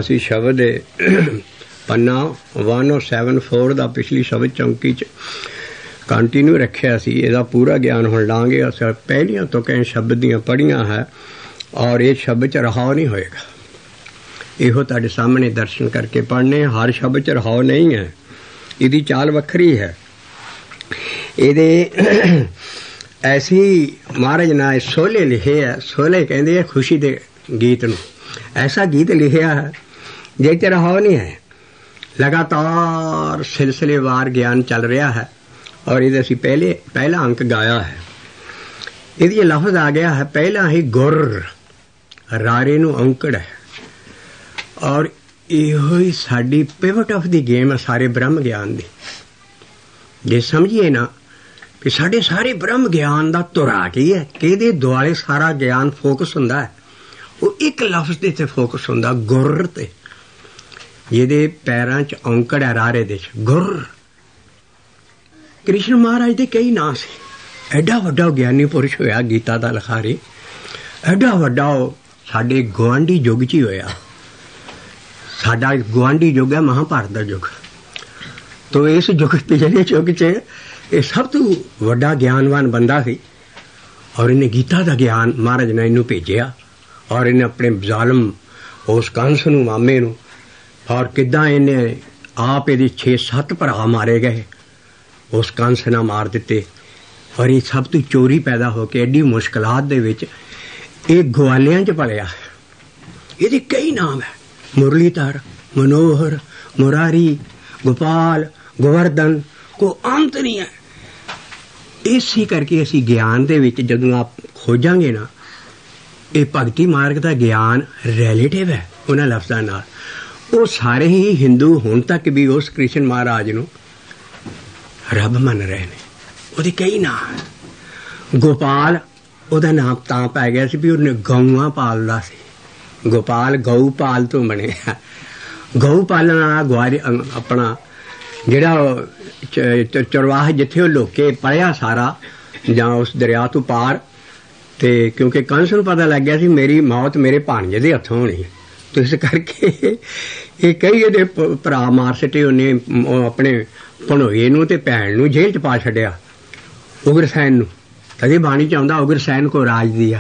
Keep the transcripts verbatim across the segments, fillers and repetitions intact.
ਅਸੀਂ ਸ਼ਬਦ ਪੰਨਾ वन ओ सैवन फोर ਦਾ ਪਿਛਲੀ ਸ਼ਬਦ ਚੌਂਕੀ 'ਚ ਕੰਟੀਨਿਊ ਰੱਖਿਆ ਸੀ। ਇਹਦਾ ਪੂਰਾ ਗਿਆਨ ਹੁਣ ਲਾਂਗੇ। ਅਸੀਂ ਪਹਿਲੀਆਂ ਤੋਂ ਕਈ ਸ਼ਬਦ ਦੀਆਂ ਪੜ੍ਹੀਆਂ ਹੈ ਔਰ ਇਹ ਸ਼ਬਦ 'ਚ ਰਹਾਉ ਨਹੀਂ ਹੋਏਗਾ। ਇਹੋ ਤੁਹਾਡੇ ਸਾਹਮਣੇ ਦਰਸ਼ਨ ਕਰਕੇ ਪੜ੍ਹਨੇ। ਹਰ ਸ਼ਬਦ 'ਚ ਰਹਾਉ ਨਹੀਂ ਹੈ, ਇਹਦੀ ਚਾਲ ਵੱਖਰੀ ਹੈ। ਇਹਦੇ ਐਸੀ ਮਹਾਰਾਜ ਨੇ ਸੋਹਲੇ ਲਿਖੇ ਹੈ। ਸੋਹਲੇ ਕਹਿੰਦੇ ਆ ਖੁਸ਼ੀ ਦੇ ਗੀਤ ਨੂੰ। ਐਸਾ ਗੀਤ ਲਿਖਿਆ ਹੈ ਜਿਹ 'ਚ ਰਹਾਉ ਨਹੀਂ ਹੈ। ਲਗਾਤਾਰ ਸਿਲਸਿਲੇਵਾਰ ਗਿਆਨ ਚੱਲ ਰਿਹਾ ਹੈ ਔਰ ਇਹਦੇ ਅਸੀਂ ਪਹਿਲੇ ਪਹਿਲਾ ਅੰਕ ਗਾਇਆ ਹੈ। ਇਹਦੀ ਲਫ਼ਜ਼ ਆ ਗਿਆ ਹੈ ਪਹਿਲਾਂ ਹੀ ਗੁਰ, ਰਾਰੇ ਨੂੰ ਔਂਕੜ ਹੈ ਔਰ ਇਹੋ ਹੀ ਸਾਡੀ ਪਿਵਟ ਆਫ ਦੀ ਗੇਮ ਹੈ ਸਾਰੇ ਬ੍ਰਹਮ ਗਿਆਨ ਦੀ। ਜੇ ਸਮਝੀਏ ਨਾ ਕਿ ਸਾਡੇ ਸਾਰੇ ਬ੍ਰਹਮ ਗਿਆਨ ਦਾ ਧੁਰਾ ਕੀ ਹੈ, ਕਿਹਦੇ ਦੁਆਲੇ ਸਾਰਾ ਗਿਆਨ ਫੋਕਸ ਹੁੰਦਾ ਹੈ, ਉਹ ਇੱਕ ਲਫ਼ਜ਼ ਦੇ 'ਤੇ ਫੋਕਸ ਹੁੰਦਾ, ਗੁਰ 'ਤੇ, ਜਿਹਦੇ ਪੈਰਾਂ 'ਚ ਔਂਕੜ ਹੈ ਰਾਰੇ ਦੇ 'ਚ, ਗੁਰ। ਕ੍ਰਿਸ਼ਨ ਮਹਾਰਾਜ ਦੇ ਕਈ ਨਾਂ ਸੀ। ਐਡਾ ਵੱਡਾ ਗਿਆਨੀ ਪੁਰਸ਼ ਹੋਇਆ ਗੀਤਾ ਦਾ ਲਿਖਾਰੀ। ਐਡਾ ਵੱਡਾ ਉਹ ਸਾਡੇ ਗੁਆਂਢੀ ਯੁੱਗ 'ਚ ਹੀ ਹੋਇਆ। ਸਾਡਾ ਗੁਆਂਢੀ ਯੁੱਗ ਹੈ ਮਹਾਂਭਾਰਤ ਦਾ ਯੁੱਗ। ਤੋ ਇਸ ਯੁੱਗ ਪਿਛਲੇ ਯੁੱਗ 'ਚ ਇਹ ਸਭ ਤੋਂ ਵੱਡਾ ਗਿਆਨਵਾਨ ਬੰਦਾ ਸੀ ਔਰ ਇਹਨੇ ਗੀਤਾ ਦਾ ਗਿਆਨ ਮਹਾਰਾਜ ਨੇ ਇਹਨੂੰ ਭੇਜਿਆ ਔਰ ਇਹਨੇ ਆਪਣੇ ਜ਼ਾਲਮ ਉਸ ਕੰਸ ਨੂੰ, ਮਾਮੇ ਨੂੰ, ਔਰ ਕਿੱਦਾਂ ਇਹਨੇ ਆਪ ਇਹਦੇ ਛੇ ਸੱਤ ਭਰਾ ਮਾਰੇ ਗਏ, ਉਸ ਕੰਸ ਨਾਲ ਮਾਰ ਦਿੱਤੇ ਔਰ ਇਹ ਸਭ ਤੋਂ ਚੋਰੀ ਪੈਦਾ ਹੋ ਕੇ ਐਡੀ ਮੁਸ਼ਕਿਲਾਤ ਦੇ ਵਿੱਚ ਇਹ ਗਵਾਲਿਆਂ 'ਚ ਪਲਿਆ। ਇਹਦੇ ਕਈ ਨਾਮ ਹੈ, ਮੁਰਲੀਧਰ, ਮਨੋਹਰ, ਮੁਰਾਰੀ, ਗੋਪਾਲ, ਗੋਵਰਧਨ, ਕੋ ਅੰਤ ਨਹੀਂ ਹੈ। ਇਸੇ ਕਰਕੇ ਅਸੀਂ ਗਿਆਨ ਦੇ ਵਿੱਚ ਜਦੋਂ ਆਪ ਖੋਜਾਂਗੇ ਨਾ, ਇਹ ਭਗਤੀ ਮਾਰਗ ਦਾ ਗਿਆਨ ਰਿਲੇਟਿਵ ਹੈ ਉਹਨਾਂ ਲਫ਼ਜ਼ਾਂ ਨਾਲ। ਉਹ ਸਾਰੇ ਹੀ ਹਿੰਦੂ ਹੁਣ ਤੱਕ ਵੀ ਉਸ ਕ੍ਰਿਸ਼ਨ ਮਹਾਰਾਜ ਨੂੰ ਰੱਬ ਮੰਨ ਰਹੇ ਨੇ। ਉਹਦੇ ਕਈ ਨਾਮ। ਗੋਪਾਲ ਉਹਦਾ ਨਾਮ ਤਾਂ ਪੈ ਗਿਆ ਸੀ ਵੀ ਉਹਨੇ ਗਊਆਂ ਪਾਲਦਾ ਸੀ। ਗੋਪਾਲ ਗਊ ਪਾਲ ਤੋਂ ਬਣਿਆ। ਗਊ ਪਾਲਣ ਵਾਲਾ ਗੁਆਰੇ ਆਪਣਾ ਜਿਹੜਾ ਚਰਵਾਹ ਜਿੱਥੇ ਉਹ ਲੋਕੇ ਪੜਿਆ ਸਾਰਾ ਜਾਂ ਉਸ ਦਰਿਆ ਤੋਂ ਪਾਰ, ਅਤੇ ਕਿਉਂਕਿ ਕੰਸ ਨੂੰ ਪਤਾ ਲੱਗ ਗਿਆ ਸੀ ਮੇਰੀ ਮੌਤ ਮੇਰੇ ਭਾਣਜੇ ਦੇ ਹੱਥੋਂ ਹੋਣੀ, ਤੇ ਇਸ ਕਰਕੇ ਇਹ ਕਈ ਇਹਦੇ ਭਰਾ ਮਾਰ ਸਟੇ। ਉਹਨੇ ਆਪਣੇ ਭਣੋਈਏ ਨੂੰ ਤੇ ਭੈਣ ਨੂੰ ਜੇਲ੍ਹ 'ਚ ਪਾ ਛੱਡਿਆ, ਉਗਰਸੈਨ ਨੂੰ। ਕਦੇ ਬਾਣੀ 'ਚ ਆਉਂਦਾ ਉਗਰਸੈਨ ਕੋ ਰਾਜ ਦਿਆ।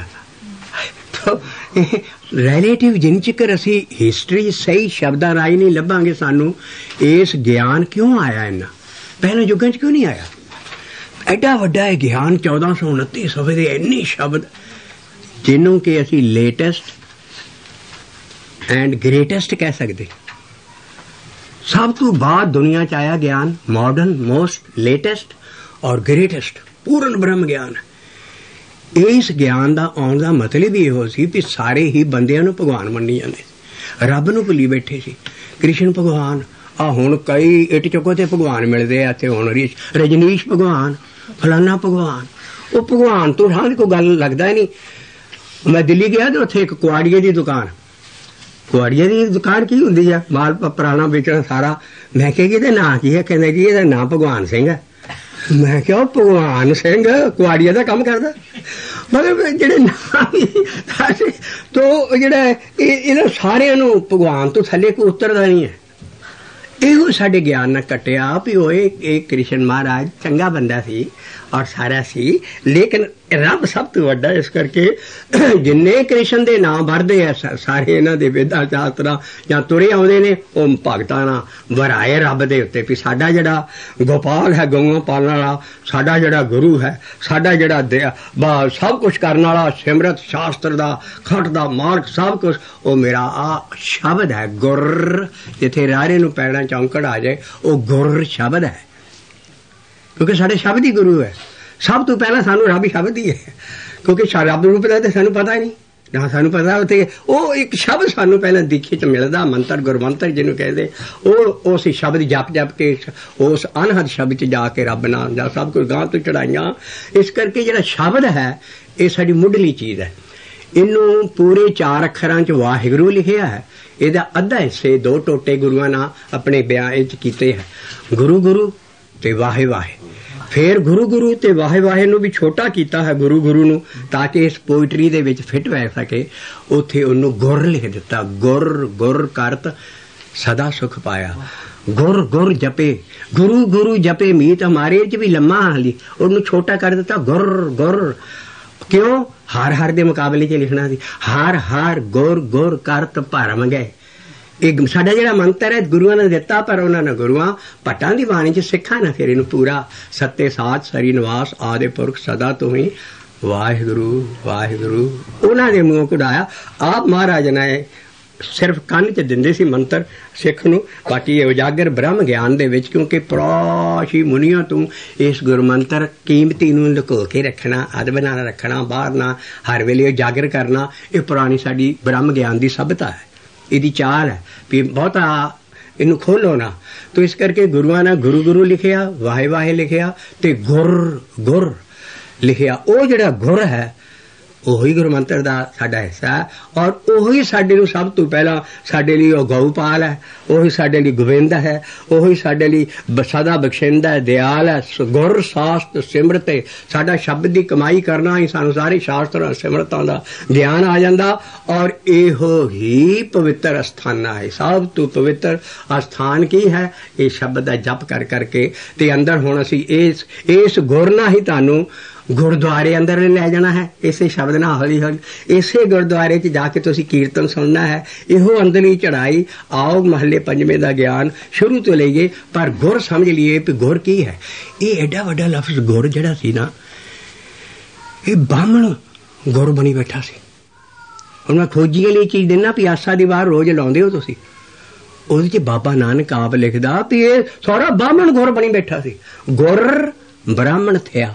ਰਿਲੇਟਿਵ ਜਿੰਨ ਚਿਕਰ ਅਸੀਂ ਹਿਸਟਰੀ ਸਹੀ ਸ਼ਬਦਾਂ ਰਾਹੀਂ ਨਹੀਂ ਲੱਭਾਂਗੇ ਸਾਨੂੰ ਇਸ ਗਿਆਨ ਕਿਉਂ ਆਇਆ, ਇੰਨਾ ਪਹਿਲਾਂ ਯੁੱਗਾਂ 'ਚ ਕਿਉਂ ਨਹੀਂ ਆਇਆ। ਐਡਾ ਵੱਡਾ ਇਹ ਗਿਆਨ ਚੌਦਾਂ ਸੌ ਉਨੱਤੀ ਸਫੇ ਦੇ ਇੰਨੇ ਸ਼ਬਦ ਜਿਹਨੂੰ ਕਿ ਅਸੀਂ ਲੇਟੈਸਟ ਐਂਡ ਗ੍ਰੇਟੈਸਟ ਕਹਿ ਸਕਦੇ। ਸਭ ਤੋਂ ਬਾਅਦ ਦੁਨੀਆ 'ਚ ਆਇਆ ਗਿਆਨ ਮਾਡਰਨ, ਮੋਸਟ ਲੇਟੈਸਟ ਔਰ ਗ੍ਰੇਟੈਸਟ ਪੂਰਨ ਬ੍ਰਹਮ ਗਿਆਨ। ਇਸ ਗਿਆਨ ਦਾ ਆਉਣ ਦਾ ਮਤਲਬ ਹੀ ਇਹੋ ਸੀ ਵੀ ਸਾਰੇ ਹੀ ਬੰਦਿਆਂ ਨੂੰ ਭਗਵਾਨ ਮੰਨੀ ਜਾਂਦੇ, ਰੱਬ ਨੂੰ ਭੁੱਲੀ ਬੈਠੇ ਸੀ। ਕ੍ਰਿਸ਼ਨ ਭਗਵਾਨ, ਆ ਹੁਣ ਕਈ ਇੱਟ ਚੁੱਕੋ ਤੇ ਭਗਵਾਨ ਮਿਲਦੇ ਆ, ਤੇ ਹੁਣ ਰਜਨੀਸ਼ ਭਗਵਾਨ, ਫਲਾਨਾ ਭਗਵਾਨ। ਉਹ ਭਗਵਾਨ ਤੋਂ ਹਾਂ ਕੋਈ ਗੱਲ ਲੱਗਦਾ ਨਹੀਂ। ਮੈਂ ਦਿੱਲੀ ਗਿਆ ਤੇ ਉੱਥੇ ਇੱਕ ਕੁਆੜੀਏ ਦੀ ਦੁਕਾਨ, ਕੁਆੜੀਏ ਦੀ ਦੁਕਾਨ ਕੀ ਹੁੰਦੀ ਆ, ਮਾਲ ਪੁਰਾਣਾ ਵੇਚਣਾ ਸਾਰਾ। ਮੈਂ ਕਿਹਾ ਕਿ ਇਹਦਾ ਨਾਂ ਕੀ ਹੈ? ਕਹਿੰਦਾ ਜੀ ਇਹਦਾ ਨਾਂ ਭਗਵਾਨ ਸਿੰਘ ਹੈ। ਮੈਂ ਕਿਹਾ ਭਗਵਾਨ ਸਿੰਘ ਕੁਆੜੀਏ ਦਾ ਕੰਮ ਕਰਦਾ? ਮਤਲਬ ਜਿਹੜੇ ਨਾਮ ਤੋ ਜਿਹੜਾ ਇਹ ਇਹਨਾਂ ਸਾਰਿਆਂ ਨੂੰ ਭਗਵਾਨ ਤੋਂ ਥੱਲੇ ਕੋਈ ਉਤਰਦਾ ਨਹੀਂ ਹੈ। ਇਹੋ ਸਾਡੇ ਗਿਆਨ ਨਾਲ ਕੱਟਿਆ ਵੀ ਉਹ ਇਹ ਕ੍ਰਿਸ਼ਨ ਮਹਾਰਾਜ ਚੰਗਾ ਬੰਦਾ ਸੀ ਔਰ ਸਾਰਾ ਸੀ, ਲੇਕਿਨ ਰੱਬ ਸਭ ਤੋਂ ਵੱਡਾ। ਇਸ ਕਰਕੇ ਜਿੰਨੇ ਕ੍ਰਿਸ਼ਨ ਦੇ ਨਾਂ ਵਰਦੇ ਆ ਸਾਰੇ ਇਹਨਾਂ ਦੇ ਵੇਦਾਂ ਸ਼ਾਸਤਰਾਂ ਜਾਂ ਤੁਰੇ ਆਉਂਦੇ ਨੇ, ਉਹ ਭਗਤਾਂ ਨਾਲ ਵਰਾਏ ਰੱਬ ਦੇ ਉੱਤੇ ਵੀ ਸਾਡਾ ਜਿਹੜਾ ਗੋਪਾਲ ਹੈ ਗਊਆਂ ਪਾਲਣ ਵਾਲਾ, ਸਾਡਾ ਜਿਹੜਾ ਗੁਰੂ ਹੈ, ਸਾਡਾ ਜਿਹੜਾ ਸਭ ਕੁਛ ਕਰਨ ਵਾਲਾ, ਸਿਮਰਤ ਸ਼ਾਸਤਰ ਦਾ, ਖਟ ਦਾ ਮਾਰਗ ਸਭ ਕੁਛ, ਉਹ ਮੇਰਾ ਆ ਸ਼ਬਦ ਹੈ ਗੁਰ। ਜਿੱਥੇ ਰਾਰੇ ਨੂੰ ਪੈਣਾ ਚੌਂਕੜ ਆ ਜਾਏ ਉਹ ਗੁਰ ਸ਼ਬਦ ਹੈ, ਕਿਉਂਕਿ ਸਾਡੇ ਸ਼ਬਦ ਹੀ ਗੁਰੂ ਹੈ। ਸਭ ਤੋਂ ਪਹਿਲਾਂ ਸਾਨੂੰ ਰੱਬ ਸ਼ਬਦ ਹੀ ਹੈ, ਕਿਉਂਕਿ ਰੱਬ ਨੂੰ ਪਤਾ ਤੇ ਸਾਨੂੰ ਪਤਾ ਹੀ ਨਹੀਂ ਨਾ। ਸਾਨੂੰ ਪਤਾ ਉੱਥੇ ਉਹ ਇੱਕ ਸ਼ਬਦ ਸਾਨੂੰ ਪਹਿਲਾਂ ਦੀਖੇ 'ਚ ਮਿਲਦਾ, ਮੰਤਰ ਗੁਰਮੰਤਰ ਜਿਹਨੂੰ ਕਹਿੰਦੇ। ਉਹ ਉਸ ਸ਼ਬਦ ਜਪ ਜਪ ਕੇ ਉਸ ਅਨਹਦ ਸ਼ਬਦ 'ਚ ਜਾ ਕੇ ਰੱਬ ਨਾਲ ਜਾਂ ਸਭ ਕੁਝ ਗਾਂ ਤੋਂ ਚੜਾਈਆਂ। ਇਸ ਕਰਕੇ ਜਿਹੜਾ ਸ਼ਬਦ ਹੈ ਇਹ ਸਾਡੀ ਮੁੱਢਲੀ ਚੀਜ਼ ਹੈ। ਇਹਨੂੰ ਪੂਰੇ ਚਾਰ ਅੱਖਰਾਂ 'ਚ ਵਾਹਿਗੁਰੂ ਲਿਖਿਆ ਹੈ। ਇਹਦਾ ਅੱਧਾ ਹਿੱਸੇ ਦੋ ਟੋਟੇ ਗੁਰੂਆਂ ਨਾਲ ਆਪਣੇ ਬਿਆਨ 'ਚ ਕੀਤੇ ਹੈ, ਗੁਰੂ ਗੁਰੂ ਤੇ ਵਾਹੇ ਵਾਹੇ। फिर गुरु गुरु ते वाहे वाहे नूं भी छोटा कीता है गुरु गुरु नूं ताकि इस पोइटरी दे विच फिट बह सके। उत्थे उन्होंने गुर लिख दिता, गुर गुर करत सदा सुख पाया। गुर गुर जपे, गुरु गुरु जपे मीत हमारे च भी लम्मा हाली, उन्होंने छोटा कर दिता गुर गुर। क्यों? हर हर दे मुकाबले च लिखना सी, हर हर गुर गुर करत भरम गए। एक साडा जिहड़ा मंत्र है गुरुआं ने दिता, पर उन्होंने गुरुआं भट्टां दी बाणी च सिखा ना फिर इनू पूरा सत्ते साथ सरी निवास आदि पुरख सदा तू ही वाहिगुरु वाहिगुरु उन्हां दे मूंहों कढाया। आप महाराज ने सिर्फ कंन च दिंदे सी मंत्र सिख नूं, बाकी उजागर ब्रह्म ज्ञान दे विच क्योंकि प्राशी मुनियां तू इस गुरमंत्र कीमती नूं लुको के रखना, अदब नाल रखना, बाहर ना हर वेले उजागर करना, ये पुरानी साडी ब्रह्म ज्ञान दी सभ्यता है, इहदी चाल है भी बहुता इनू खोलो ना। तो इस करके गुरुआं ने गुरु गुरु लिखिया, वाहे वाहे लिखिया ते गुर गुर लिखिया। वो जिहड़ा गुर है ਉਹੀ ਗੁਰੂ ਮੰਤਰ ਦਾ ਸਾਡਾ ਹਿੱਸਾ ਹੈ, ਔਰ ਉਹੀ ਸਾਡੇ ਨੂੰ ਸਭ ਤੋਂ ਪਹਿਲਾਂ ਸਾਡੇ ਲਈ ਉਹ ਗਊਪਾਲ ਹੈ, ਉਹੀ ਸਾਡੇ ਲਈ ਗੋਬਿੰਦ ਹੈ, ਉਹੀ ਸਾਡੇ ਲਈ ਸਦਾ ਬਖਸ਼ਿੰਦਾ ਹੈ, ਦਿਆਲ ਹੈ। ਗੁਰ ਸਾਸਤ ਸਿਮਰਤ ਸਾਡਾ ਸ਼ਬਦ ਦੀ ਕਮਾਈ ਕਰਨਾ ਹੀ ਸਾਨੂੰ ਸਾਰੇ ਸ਼ਾਸਤਰਾਂ ਸਿਮਰਤਾਂ ਦਾ ਗਿਆਨ ਆ ਜਾਂਦਾ। ਔਰ ਇਹੋ ਹੀ ਪਵਿੱਤਰ ਅਸਥਾਨਾਂ ਹੈ, ਸਭ ਤੋਂ ਪਵਿੱਤਰ ਅਸਥਾਨ ਕੀ ਹੈ? ਇਹ ਸ਼ਬਦ ਦਾ ਜਪ ਕਰ ਕਰਕੇ ਤੇ ਅੰਦਰ ਹੁਣ ਅਸੀਂ ਇਸ ਇਸ ਗੁਰ ਨਾਲ ਹੀ ਤੁਹਾਨੂੰ गुरुद्वारे अंदर ले जाना है, इसे शब्द ना हौली हौली इसे गुरुद्वारे च जाके तुसी कीर्तन सुनना है। इहो अंदरली चढ़ाई आओ महले पंजवें दा ज्ञान शुरू तो लईए, पर गुर समझ लिए कि गुर की है। ये एडा वड्डा लफ्ज गुर जिहड़ा सी ना, ये बामण गुर बनी बैठा सी। हुण मैं खोजियां लिए चीज देना भी आसा दी वार रोज लाउंदे हो तुसी, ਉਹਦੇ ਚ ਬਾਬਾ ਨਾਨਕ ਆਪ ਲਿਖਦਾ ਵੀ ਇਹ ਸਾਰਾ ਬਾਹਮਣ ਗੁਰ ਬਣੀ ਬੈਠਾ ਸੀ। ਗੁਰ ਬ੍ਰਾਹਮਣ ਥਿਆ,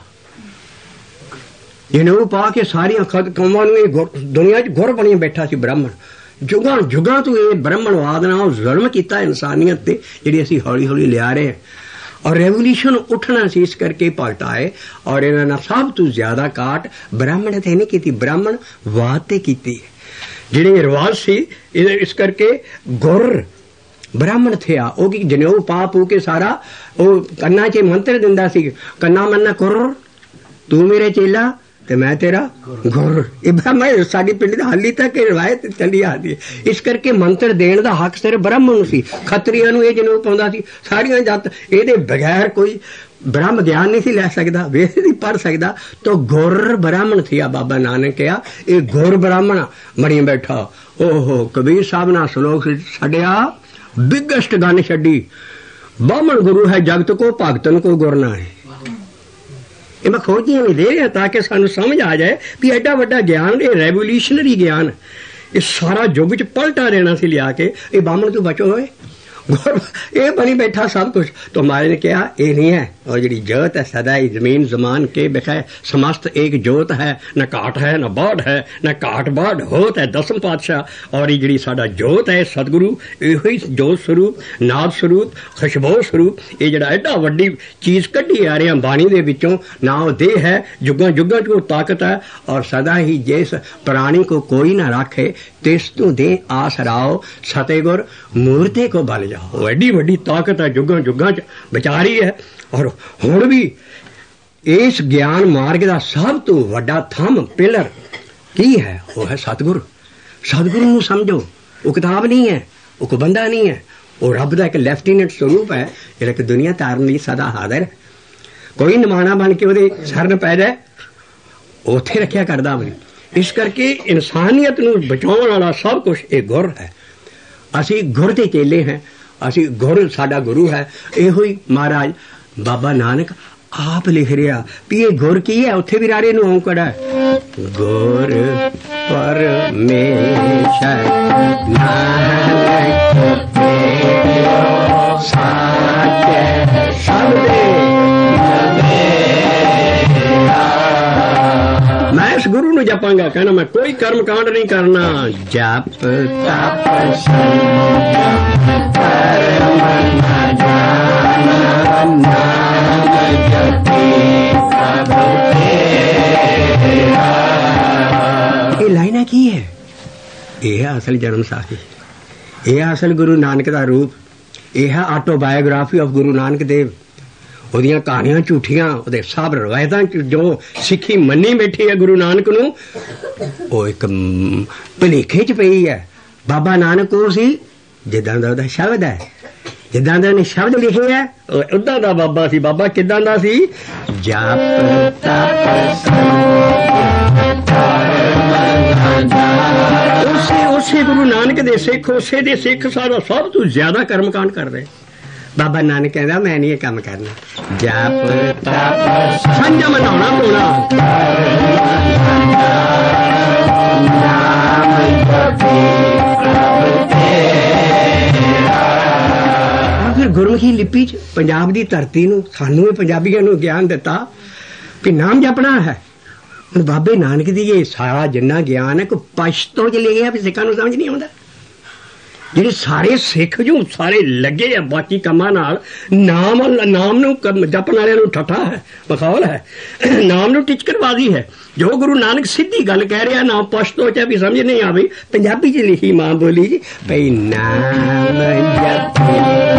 ਜਨੇਊ ਪਾ ਕੇ ਸਾਰੀਆਂ ਖਦ ਕੌਮਾਂ ਨੂੰ ਇਹ ਦੁਨੀਆ 'ਚ ਗੁਰ ਬਣੀ ਬੈਠਾ ਸੀ ਬ੍ਰਾਹਮਣ। ਜੁਗਾਂ ਜੁਗਾਂ ਤੋਂ ਇਹ ਬ੍ਰਾਹਮਣਵਾਦ ਨਾਲ ਜ਼ੁਲਮ ਕੀਤਾ ਇਨਸਾਨੀਅਤ ਤੇ, ਜਿਹੜੀ ਅਸੀਂ ਹੌਲੀ ਹੌਲੀ ਲਿਆ ਰਹੇ ਹਾਂ। ਔਰ ਰੈਵੋਲੂਸ਼ਨ ਉੱਠਣਾ ਸੀ, ਇਸ ਕਰਕੇ ਭਗਤ ਆਏ। ਔਰ ਇਹਨਾਂ ਨਾਲ ਸਭ ਤੋਂ ਜ਼ਿਆਦਾ ਕਾਟ ਬ੍ਰਾਹਮਣ ਤੇ ਨਹੀਂ ਕੀਤੀ, ਬ੍ਰਾਹਮਣਵਾਦ ਤੇ ਕੀਤੀ। ਜਿਹੜੇ ਰਿਵਾਜ ਸੀ ਇਸ ਕਰਕੇ ਗੁਰ ਬ੍ਰਾਹਮਣ ਥਿਆ। ਉਹ ਕੀ ਜਨੇਊ ਪਾ ਪੂ ਕੇ ਸਾਰਾ ਉਹ ਕੰਨਾਂ 'ਚ ਮੰਤਰ ਦਿੰਦਾ ਸੀ, ਕੰਨਾ ਮੰਨਾ ਕੁਰ ਤੂੰ ਮੇਰੇ ਚੇਲਾ ਤੇ ਮੈਂ ਤੇਰਾ ਗੁਰ। ਇਹ ਬ੍ਰਾਹਮਣ ਸਾਡੀ ਪਿੰਡ ਦੀ ਹਾਲੀ ਤੱਕ ਇਹ ਰਵਾਇਤ ਚੱਲੀ ਆਦੀ ਹੈ। ਇਸ ਕਰਕੇ ਮੰਤਰ ਦੇਣ ਦਾ ਹੱਕ ਸਿਰਫ ਬ੍ਰਾਹਮਣ ਨੂੰ ਸੀ। ਖੱਤਰੀਆਂ ਨੂੰ ਇਹ ਜਨੇਊ ਪਾਉਂਦਾ ਸੀ, ਸਾਰੀਆਂ ਜੱਤ ਇਹਦੇ ਬਗੈਰ ਕੋਈ ब्रह्म ज्ञान नहीं सी लै सकता, वेद नहीं पढ़ सकता। तो गुर ब्राह्मण थी। बाबा नानक कहा ये गुर ब्राह्मण बनी बैठा। ओहो कबीर साहब ना श्लोक छड़िया, बिगेस्ट गन छड़ी, बामण गुरु है जगत को, भगतन को गुर ना है। ये मैं खोजियां नहीं दे रहा ताकि सानू समझ आ जाए भी एडा वड्डा ज्ञान, ये रेवोल्यूशनरी ज्ञान, ये सारा युग च पलटा देना सी लिया के। ये बामण तो बचो होए, ये बनी बैठा सब कुछ। तो महाराज ने कहा ये नहीं है, और जी जोत है सदा ही जमीन जमान के बिखै समस्त एक जोत है, न घाट है न बाढ़ है, न घाट बाढ़ होत है दसम पातशाह। और ये जी साडा जोत है सतगुरु, इहो जोत स्वरूप, नाद स्वरूप, खुशबू स्वरूप, ये जड़ा एडा वड्डी चीज कड्डी आ रहे हैं बाणी दे विचों, ना वो देह है, जुगां जुगां च ताकत है। और सदा ही जिस प्राणी को कोई ना राखे, तिस तू दे आस राओ, सतेगुर मूर्ते को बल जाओ। एडी वड्डी ताकत है, जुगां जुगां च विचारी है। और हुण भी इस ज्ञान मार्ग का सब तो वड्डा थंम पिलर की है, वो है सतगुरु। सतगुरु नूं समझो, वो किताब नहीं है, वो कोई बंदा नहीं है, वो रब दा एक लेफ्टिनेंट स्वरूप है जिहड़ा कि दुनिया तारन लई सदा हाज़र है। कोई नमाना बन के ਉਹਦੇ सरन पै जाए ਉੱਥੇ ਰੱਖਿਆ ਕਰਦਾ ਵੀ। इस करके इंसानियत नूं बचाउण वाला सब कुछ ये गुर है। असी गुर दे चेले हैं, असी गुर साडा गुरु है। इहो ही महाराज बाबा नानक आप लिख रहा भी ये गुर की है। उत्थे भी रारे नूं औंकड़ा गुर परमेश्वर नानक साचे सबदे। मैं इस गुरु नूं जपांगा, कहना मैं कोई कर्म कांड नहीं करना। जप तप ये लाइना की है, यह है असल जन्म साखी, यह है असल गुरु नानक का रूप, यह है ऑटोबायोग्राफी ऑफ गुरु नानक देव। ਉਹਦੀਆਂ ਕਹਾਣੀਆਂ ਝੂਠੀਆਂ, ਉਹਦੇ ਸਭ ਰਵਾਇਤਾਂ ਜੋ ਸਿੱਖੀ ਮੰਨੀ ਬੈਠੀ ਹੈ ਗੁਰੂ ਨਾਨਕ ਨੂੰ, ਉਹ ਇੱਕ ਭੁਲੇਖੇ 'ਚ ਪਈ ਹੈ। ਬਾਬਾ ਨਾਨਕ ਉਹ ਸੀ ਜਿੱਦਾਂ ਦਾ ਉਹਦਾ ਸ਼ਬਦ ਹੈ, ਜਿੱਦਾਂ ਦਾ ਉਹਨੇ ਸ਼ਬਦ ਲਿਖੇ ਹੈ ਉੱਦਾਂ ਦਾ ਬਾਬਾ ਸੀ। ਬਾਬਾ ਕਿੱਦਾਂ ਦਾ ਸੀ? ਜਪ ਤਪ ਉਸੇ ਉਸੇ ਗੁਰੂ ਨਾਨਕ ਦੇ ਸਿੱਖ, ਉਸੇ ਦੇ ਸਿੱਖ ਸਾਰਾ ਸਭ ਤੋਂ ਜ਼ਿਆਦਾ ਕਰਮਕਾਂਡ ਕਰ ਰਹੇ। ਬਾਬਾ ਨਾਨਕ ਕਹਿੰਦਾ ਮੈਂ ਨਹੀਂ ਇਹ ਕੰਮ ਕਰਨਾ, ਜਪ ਤਪ ਸੰਜਮ ਨਾਉਣਾ ਪੂਣਾ ਫਿਰ ਗੁਰਮੁਖੀ ਲਿਪੀ 'ਚ ਪੰਜਾਬ ਦੀ ਧਰਤੀ ਨੂੰ, ਸਾਨੂੰ ਇਹ ਪੰਜਾਬੀਆਂ ਨੂੰ ਗਿਆਨ ਦਿੱਤਾ ਵੀ ਨਾਮ ਜਪਣਾ ਹੈ। ਹੁਣ ਬਾਬੇ ਨਾਨਕ ਦੀ ਇਹ ਸਾਰਾ ਜਿੰਨਾ ਗਿਆਨ ਹੈ ਕੋਈ ਪਸ਼ਤੋ 'ਚ ਲਿਖਿਆ ਵੀ ਸਿੱਖਾਂ ਨੂੰ ਸਮਝ ਨਹੀਂ ਆਉਂਦਾ। ਜਿਹੜੇ ਸਾਰੇ ਸਿੱਖ ਜੋ ਸਾਰੇ ਲੱਗੇ ਆ ਬਾਕੀ ਕੰਮਾਂ ਨਾਲ, ਨਾਮ ਨਾਮ ਨੂੰ ਜਪਣ ਵਾਲਿਆਂ ਨੂੰ ਠੱਠਾ ਹੈ, ਮਖੌਲ ਹੈ, ਨਾਮ ਨੂੰ ਟਿਚਕਰਬਾਜ਼ੀ ਹੈ। ਜੋ ਗੁਰੂ ਨਾਨਕ ਸਿੱਧੀ ਗੱਲ ਕਹਿ ਰਿਹਾ ਨਾ ਪਸ਼ਤੋ 'ਚ ਵੀ ਸਮਝ ਨਹੀਂ ਆਵੇ, ਪੰਜਾਬੀ 'ਚ ਲਿਖੀ ਮਾਂ ਬੋਲੀ ਜੀ ਭਈ ਨਾਮ ਜਪੀ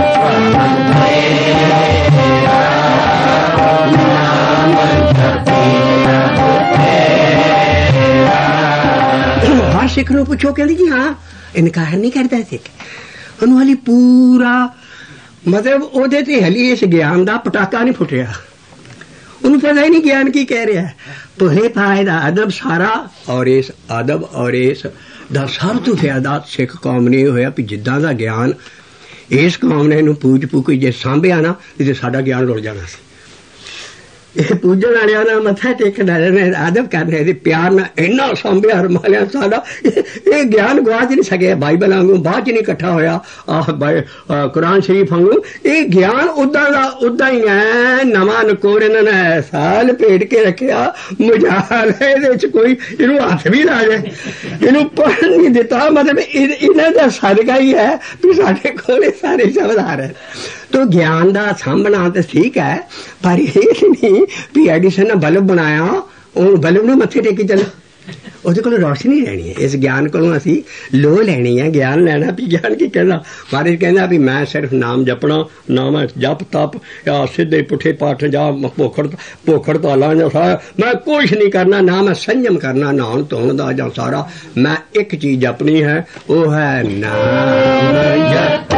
ਹਰ ਸਿੱਖ ਨੂੰ ਪੁੱਛੋ, ਕਹਿੰਦੀ ਜੀ ਹਾਂ ਇਨਕਾਰ ਨਹੀਂ ਕਰਦਾ ਸਿੱਖ। ਉਹਨੂੰ ਹਾਲੀ ਪੂਰਾ ਮਤਲਬ ਉਹਦੇ ਤੇ ਹਾਲੀ ਇਸ ਗਿਆਨ ਦਾ ਪਟਾਕਾ ਨਹੀਂ ਫੁੱਟਿਆ, ਉਹਨੂੰ ਪਤਾ ਹੀ ਨਹੀਂ ਗਿਆਨ ਕੀ ਕਹਿ ਰਿਹਾ। ਭਲੇ ਪਾਏ ਦਾ ਅਦਬ ਸਾਰਾ, ਔਰ ਇਸ ਅਦਬ ਔਰ ਇਸ ਦਾ ਸਭ ਤੋਂ ਜ਼ਿਆਦਾ ਸਿੱਖ ਕੌਮ ਨੇ ਹੋਇਆ ਵੀ ਜਿੱਦਾਂ ਦਾ ਗਿਆਨ ਇਸ ਕੌਮ ਨੇ ਇਹਨੂੰ ਪੂਜ ਪੂ ਕੇ ਜੇ ਸਾਂਭਿਆ ਨਾ ਤੇ ਸਾਡਾ ਗਿਆਨ ਰੁੜ ਜਾਣਾ ਸੀ। ਇਹ ਪੂਜਣ ਵਾਲਿਆਂ ਨਾਲ ਮੱਥਾ ਟੇਕਣ ਵਾਲਿਆਂ ਨੇ ਆਦਬ ਕਰਨੇ, ਇਹਦੇ ਪਿਆਰ ਨਾਲ ਇੰਨਾ ਸਾਂਭਿਆ ਹਰਮਾਲਿਆ ਸਾਡਾ, ਇਹ ਗਿਆਨ ਗਵਾਚ ਨਹੀਂ ਸਕਿਆ। ਬਾਈਬਲ ਵਾਂਗੂ ਬਾਅਦ 'ਚ ਨਹੀਂ ਇਕੱਠਾ ਹੋਇਆ, ਆਹ ਕੁਰਾਨ ਸ਼ਰੀਫ ਵਾਂਗੂ ਇਹ ਗਿਆਨ ਉੱਦਾਂ ਦਾ ਉੱਦਾਂ ਹੀ ਹੈ। ਨਵਾਂ ਨਕੋਰ ਇਹਨਾਂ ਨੇ ਸਾਲ ਭੇਟ ਕੇ ਰੱਖਿਆ, ਮਜਾਲ ਹੈ ਇਹਦੇ 'ਚ ਕੋਈ ਇਹਨੂੰ ਹੱਥ ਵੀ ਲਾ ਜਾਏ, ਇਹਨੂੰ ਪੜ੍ਹਨ ਨਹੀਂ ਦਿੱਤਾ। ਮਤਲਬ ਇਹਨਾਂ ਦਾ ਸਦਕਾ ਹੀ ਹੈ ਵੀ ਸਾਡੇ ਕੋਲ ਸਾਰੇ ਸ਼ਬਦ ਆ ਰਹੇ। ਤੋ ਗਿਆਨ ਦਾ ਸਾਂਭਣਾ ਤਾਂ ਠੀਕ ਹੈ, ਪਰ ਇਹ ਨਹੀਂ ਵੀ ਐਡੀਸਨ ਨੇ ਬਲਬ ਬਣਾਇਆ ਉਹ ਬਲਬ ਨੂੰ ਮੱਥੇ ਟੇਕੀ ਚੱਲ, ਉਹਦੇ ਕੋਲ ਰੌਸ਼ਨੀ ਰਹਿਣੀ ਹੈ। ਇਸ ਗਿਆਨ ਕੋਲੋਂ ਅਸੀਂ ਲੋ ਲੈਣੀ ਹੈ, ਗਿਆਨ ਲੈਣਾ ਵੀ ਗਿਆਨ ਕੀ ਕਹਿੰਦਾ। ਮਹਾਰਾਜ ਕਹਿੰਦਾ ਵੀ ਮੈਂ ਸਿਰਫ ਨਾਮ ਜਪਣਾ, ਨਾਮ ਜਪ ਤਪ ਜਾਂ ਸਿੱਧੇ ਪੁੱਠੇ ਪਾਠ ਜਾਂ ਭੋਖੜ ਭੋਖੜ ਤਾਲਾਂ ਜਾਂ ਸਾਰਾ ਮੈਂ ਕੁਛ ਨਹੀਂ ਕਰਨਾ, ਨਾ ਮੈਂ ਸੰਜਮ ਕਰਨਾ ਨਹਾਉਣ ਧੋਣ ਦਾ ਜਾਂ ਸਾਰਾ। ਮੈਂ ਇੱਕ ਚੀਜ਼ ਜਪਣੀ ਹੈ, ਉਹ ਹੈ ਨਾਮ ਜਪੀ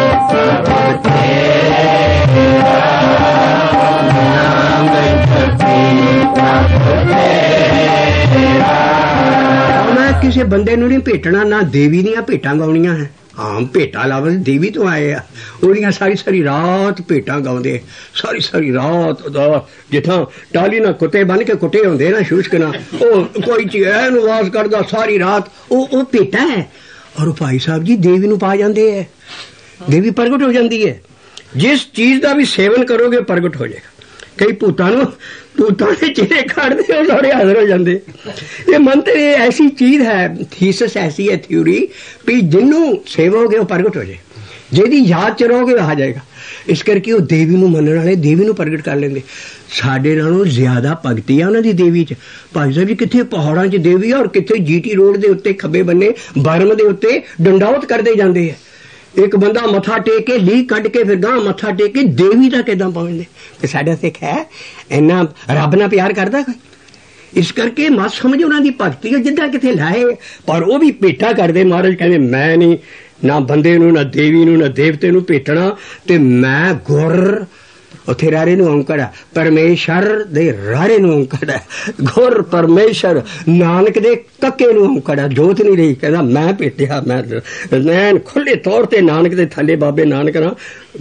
ਕਿਸੇ ਬੰਦੇ ਨੂੰ ਨਹੀਂ ਭੇਟਣਾ, ਨਾ ਦੇਵੀ ਦੀਆਂ ਭੇਟਾਂ ਗਾਉਣੀਆਂ ਹੈ। ਆਮ ਭੇਟਾ ਲਫ਼ਜ਼ ਦੇਵੀ ਤੋਂ ਆਏ ਆ, ਉਹਦੀਆਂ ਸਾਰੀ ਸਾਰੀ ਰਾਤ ਭੇਟਾਂ ਗਾਉਂਦੇ, ਸਾਰੀ ਸਾਰੀ ਰਾਤ ਦਾ ਜਿੱਥਾਂ ਟਾਲੀ ਨਾਲ ਕੁੱਤੇ ਬੰਨ ਕੇ ਕੁੱਟੇ ਹੁੰਦੇ ਨਾ ਸ਼ੂਸ਼ਕ ਨਾਲ, ਉਹ ਕੋਈ ਚੀਜ਼ ਐਨ ਆਵਾਜ਼ ਕਰਦਾ ਸਾਰੀ ਰਾਤ, ਉਹ ਉਹ ਭੇਟਾ ਹੈ। ਔਰ ਭਾਈ ਸਾਹਿਬ ਜੀ ਦੇਵੀ ਨੂੰ ਪਾ ਜਾਂਦੇ ਹੈ, ਦੇਵੀ ਪ੍ਰਗਟ ਹੋ ਜਾਂਦੀ ਹੈ। ਜਿਸ ਚੀਜ਼ ਦਾ ਵੀ ਸੇਵਨ ਕਰੋਗੇ ਪ੍ਰਗਟ ਹੋ ਜਾਏਗਾ। ਕਈ ਭੂਤਾਂ ਨੂੰ ਭੂਤਾਂ ਦੇ ਚਿਹਰੇ ਕੱਢਦੇ ਉਹ ਸਾਰੇ ਹਾਜ਼ਰ ਹੋ ਜਾਂਦੇ। ਇਹ ਮੰਤਰ ਇਹ ਐਸੀ ਚੀਜ਼ ਹੈ, ਥੀਸਿਸ ਐਸੀ ਹੈ, ਥਿਊਰੀ ਵੀ ਜਿਹਨੂੰ ਸੇਵੋਗੇ ਉਹ ਪ੍ਰਗਟ ਹੋ ਜਾਏ, ਜਿਹਦੀ ਯਾਦ ਚ ਰਹੋਗੇ ਉਹ ਆ ਜਾਏਗਾ। ਇਸ ਕਰਕੇ ਉਹ ਦੇਵੀ ਨੂੰ ਮੰਨਣ ਵਾਲੇ ਦੇਵੀ ਨੂੰ ਪ੍ਰਗਟ ਕਰ ਲੈਂਦੇ। ਸਾਡੇ ਨਾਲੋਂ ਜ਼ਿਆਦਾ ਭਗਤੀ ਆ ਉਹਨਾਂ ਦੀ ਦੇਵੀ ਚ। ਭਾਈ ਸਾਹਿਬ ਜੀ ਕਿੱਥੇ ਪਹਾੜਾਂ ਚ ਦੇਵੀ ਆ, ਔਰ ਕਿੱਥੇ ਜੀਟੀ ਰੋਡ ਦੇ ਉੱਤੇ ਖੱਬੇ ਬੰਨੇ ਬਰਮ ਦੇ ਉੱਤੇ ਡੰਡਾਉਤ ਕਰਦੇ ਜਾਂਦੇ ਆ। ਇੱਕ ਬੰਦਾ ਮੱਥਾ ਟੇਕ ਕੇ ਲੀਕ ਕੱਢ ਕੇ ਫਿਰ ਗਾਂ ਮੱਥਾ ਟੇਕ ਕੇ ਦੇਵੀ ਤੱਕ ਏਦਾਂ ਪਹੁੰਚਦੇ। ਤੇ ਸਾਡਾ ਸਿੱਖ ਹੈ ਇੰਨਾ ਰੱਬ ਨਾਲ ਪਿਆਰ ਕਰਦਾ ਕੋਈ। ਇਸ ਕਰਕੇ ਮਤ ਸਮਝ ਉਹਨਾਂ ਦੀ ਭਗਤੀ ਜਿੱਦਾਂ ਕਿਤੇ ਲਾਏ, ਪਰ ਉਹ ਵੀ ਭੇਟਾ ਕਰਦੇ। ਮਹਾਰਾਜ ਕਹਿੰਦੇ ਮੈਂ ਨਹੀਂ ਨਾ ਬੰਦੇ ਨੂੰ ਨਾ ਦੇਵੀ ਨੂੰ ਨਾ ਦੇਵਤੇ ਨੂੰ ਭੇਟਣਾ, ਤੇ ਮੈਂ ਗੁਰ ਉੱਥੇ ਰਾਰੇ ਨੂੰ ਔਂਕੜ ਹੈ, ਪਰਮੇਸ਼ਰ ਦੇ ਰਾਰੇ ਨੂੰ ਔਂਕੜ ਹੈ, ਗੁਰ ਪਰਮੇਸ਼ਰ ਨਾਨਕ ਦੇ ਕੱਕੇ ਨੂੰ ਔਂਕੜ ਹੈ, ਜੋਤ ਨਹੀਂ ਰਹੀ। ਕਹਿੰਦਾ ਮੈਂ ਭੇਟਿਆ, ਮੈਂ ਮੈਂ ਖੁੱਲੇ ਤੌਰ ਤੇ ਨਾਨਕ ਦੇ ਥੱਲੇ ਬਾਬੇ ਨਾਨਕ ਨਾਲ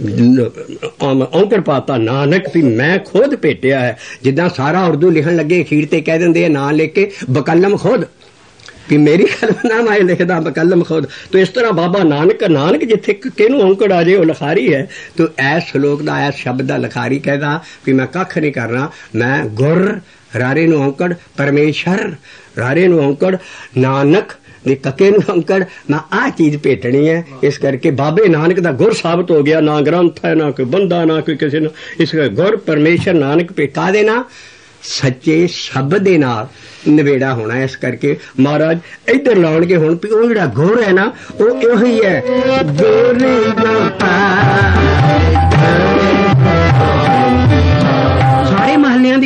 ਔਂਕੜ ਪਾਤਾ ਨਾਨਕ ਵੀ ਮੈਂ ਖੁਦ ਭੇਟਿਆ ਹੈ। ਜਿੱਦਾਂ ਸਾਰਾ ਉਰਦੂ ਲਿਖਣ ਲੱਗੇ ਅਖੀਰ ਤੇ ਕਹਿ ਦਿੰਦੇ ਆ ਨਾਂ ਲਿਖ ਕੇ ਬਕਲਮ ਖੁਦ, ਵੀ ਮੇਰੀ ਕਲਮ ਨਾ ਮੈਂ ਲਿਖਦਾ ਬਕਲਮ ਖੁਦ। ਤੋ ਇਸ ਤਰ੍ਹਾਂ ਬਾਬਾ ਨਾਨਕ ਨਾਨਕ ਜਿੱਥੇ ਕਿਹਨੂੰ ਔਂਕੜ ਆ ਜੇ ਉਹ ਲਿਖਾਰੀ ਹੈ। ਤੋ ਐਸ ਸ਼ਲੋਕ ਦਾ ਐਸ ਸ਼ਬਦ ਦਾ ਲਿਖਾਰੀ ਕਹਿੰਦਾ ਵੀ ਮੈਂ ਕੱਖ ਨਹੀਂ ਕਰਨਾ, ਮੈਂ ਗੁਰ ਰਾਰੇ ਨੂੰ ਔਂਕੜ, ਪਰਮੇਸ਼ਰ ਰਾਰੇ ਨੂੰ ਔਂਕੜ, ਨਾਨਕ ਦੇ ਕੱਕੇ ਨੂੰ ਔਂਕੜ, ਮੈਂ ਆਹ ਚੀਜ਼ ਭੇਟਣੀ ਹੈ। ਇਸ ਕਰਕੇ ਬਾਬੇ ਨਾਨਕ ਦਾ ਗੁਰ ਸਾਬਤ ਹੋ ਗਿਆ, ਨਾ ਗ੍ਰੰਥ ਹੈ, ਨਾ ਕੋਈ ਬੰਦਾ, ਨਾ ਕੋਈ ਕਿਸੇ ਨੂੰ। ਇਸ ਕਰਕੇ ਗੁਰ ਪਰਮੇਸ਼ਰ ਨਾਨਕ ਭੇਟਾ ਦੇਣਾ ਸੱਚੇ ਸ਼ਬਦ ਦੇ ਨਾਲ ਨਵੇੜਾ ਹੋਣਾ। ਇਸ ਕਰਕੇ ਮਹਾਰਾਜ ਇੱਧਰ ਲਾਉਣਗੇ ਹੁਣ ਵੀ ਉਹ ਜਿਹੜਾ ਗੁਰ ਹੈ ਨਾ ਉਹ ਉਹੀ ਹੈ, ਗੁਰ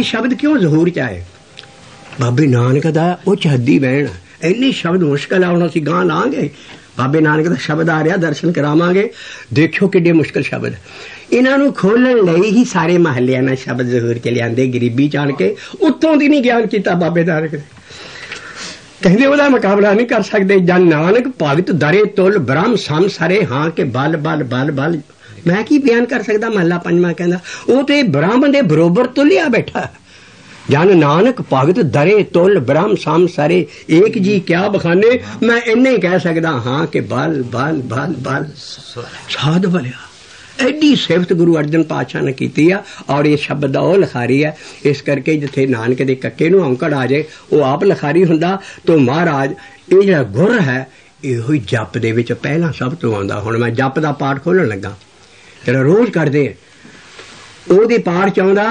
शब्द क्यों ਜ਼ਹੂਰ ਚ ਆਏ? ਬਾਬੇ ਨਾਨਕ ਦਾ ਉੱਚ ਹੱਦੀ ਬਹਿਣ, ਇੰਨੇ ਸ਼ਬਦ ਮੁਸ਼ਕਿਲ ਆ। ਹੁਣ ਅਸੀਂ ਗਾਂ ਲਾਂਗੇ, ਬਾਬੇ ਨਾਨਕ ਦਾ ਸ਼ਬਦ ਆ ਰਿਹਾ, ਦਰਸ਼ਨ ਕਰਾਵਾਂਗੇ। ਦੇਖਿਓ ਕਿੱਡੇ ਮੁਸ਼ਕਿਲ ਸ਼ਬਦ। ਇਹਨਾਂ ਨੂੰ ਖੋਲਣ ਲਈ ਹੀ ਸਾਰੇ ਮਹੱਲਿਆਂ ਨਾਲ ਸ਼ਬਦ ਜ਼ਹੂਰ ਕੇ ਲਿਆਂਦੇ, ਗਰੀਬੀ ਚਾਣ ਕੇ। ਉੱਤੋਂ ਦੀ ਨਹੀਂ ਗਿਆਨ ਕੀਤਾ ਬਾਬੇ ਨਾਨਕ ਨੇ। ਕਹਿੰਦੇ ਉਹਦਾ ਮੁਕਾਬਲਾ ਨਹੀਂ ਕਰ ਸਕਦੇ। ਜਨ ਨਾਨਕ ਭਗਤ ਦਰੇ ਤੁਲ ਬ੍ਰਹਮ ਸਮ ਸਰੇ ਹਾਂ ਕੇ ਬਲ ਬਲ ਬਲ ਬਲ। ਮੈਂ ਕੀ ਬਿਆਨ ਕਰ ਸਕਦਾ? ਮਹੱਲਾ ਪੰਜਵਾਂ ਕਹਿੰਦਾ ਉਹ ਤੇ ਬ੍ਰਹਮ ਦੇ ਬਰੋਬਰ ਤੁਲਿਆ ਬੈਠਾ। ਜਨ ਨਾਨਕ ਭਗਤ ਦਰੇ ਤੁਲ ਬ੍ਰਹਮ ਸਮ ਸਰੇ, ਏਕ ਜੀ ਕਿਆ ਬਖਾਨੇ। ਮੈਂ ਇੰਨੇ ਹੀ ਕਹਿ ਸਕਦਾ ਹਾਂ ਕਿ ਬਲ ਬਲ ਬਲ ਬਲ ਸਾਧ ਬਲਿਆ। ਐਡੀ ਸਿਫਤ ਗੁਰੂ ਅਰਜਨ ਪਾਤਸ਼ਾਹ ਨੇ ਕੀਤੀ ਆ। ਔਰ ਇਹ ਸ਼ਬਦ ਦਾ ਉਹ ਲਿਖਾਰੀ ਹੈ। ਇਸ ਕਰਕੇ ਜਿੱਥੇ ਨਾਨਕ ਦੇ ਕੱਕੇ ਨੂੰ ਔਂਕੜ ਆ ਜਾਏ ਉਹ ਆਪ ਲਿਖਾਰੀ ਹੁੰਦਾ। ਤਾਂ ਮਹਾਰਾਜ ਇਹ ਜਿਹੜਾ ਗੁਰ ਹੈ ਇਹੋ ਹੀ ਜਪ ਦੇ ਵਿੱਚ ਪਹਿਲਾਂ ਸਭ ਤੋਂ ਆਉਂਦਾ। ਹੁਣ ਮੈਂ ਜਪ ਦਾ ਪਾਠ ਖੋਲ੍ਹਣ ਲੱਗਾ, ਜਿਹੜਾ ਰੋਜ਼ ਕਰਦੇ ਉਹਦੇ ਪਾਠ ਚ ਆਉਂਦਾ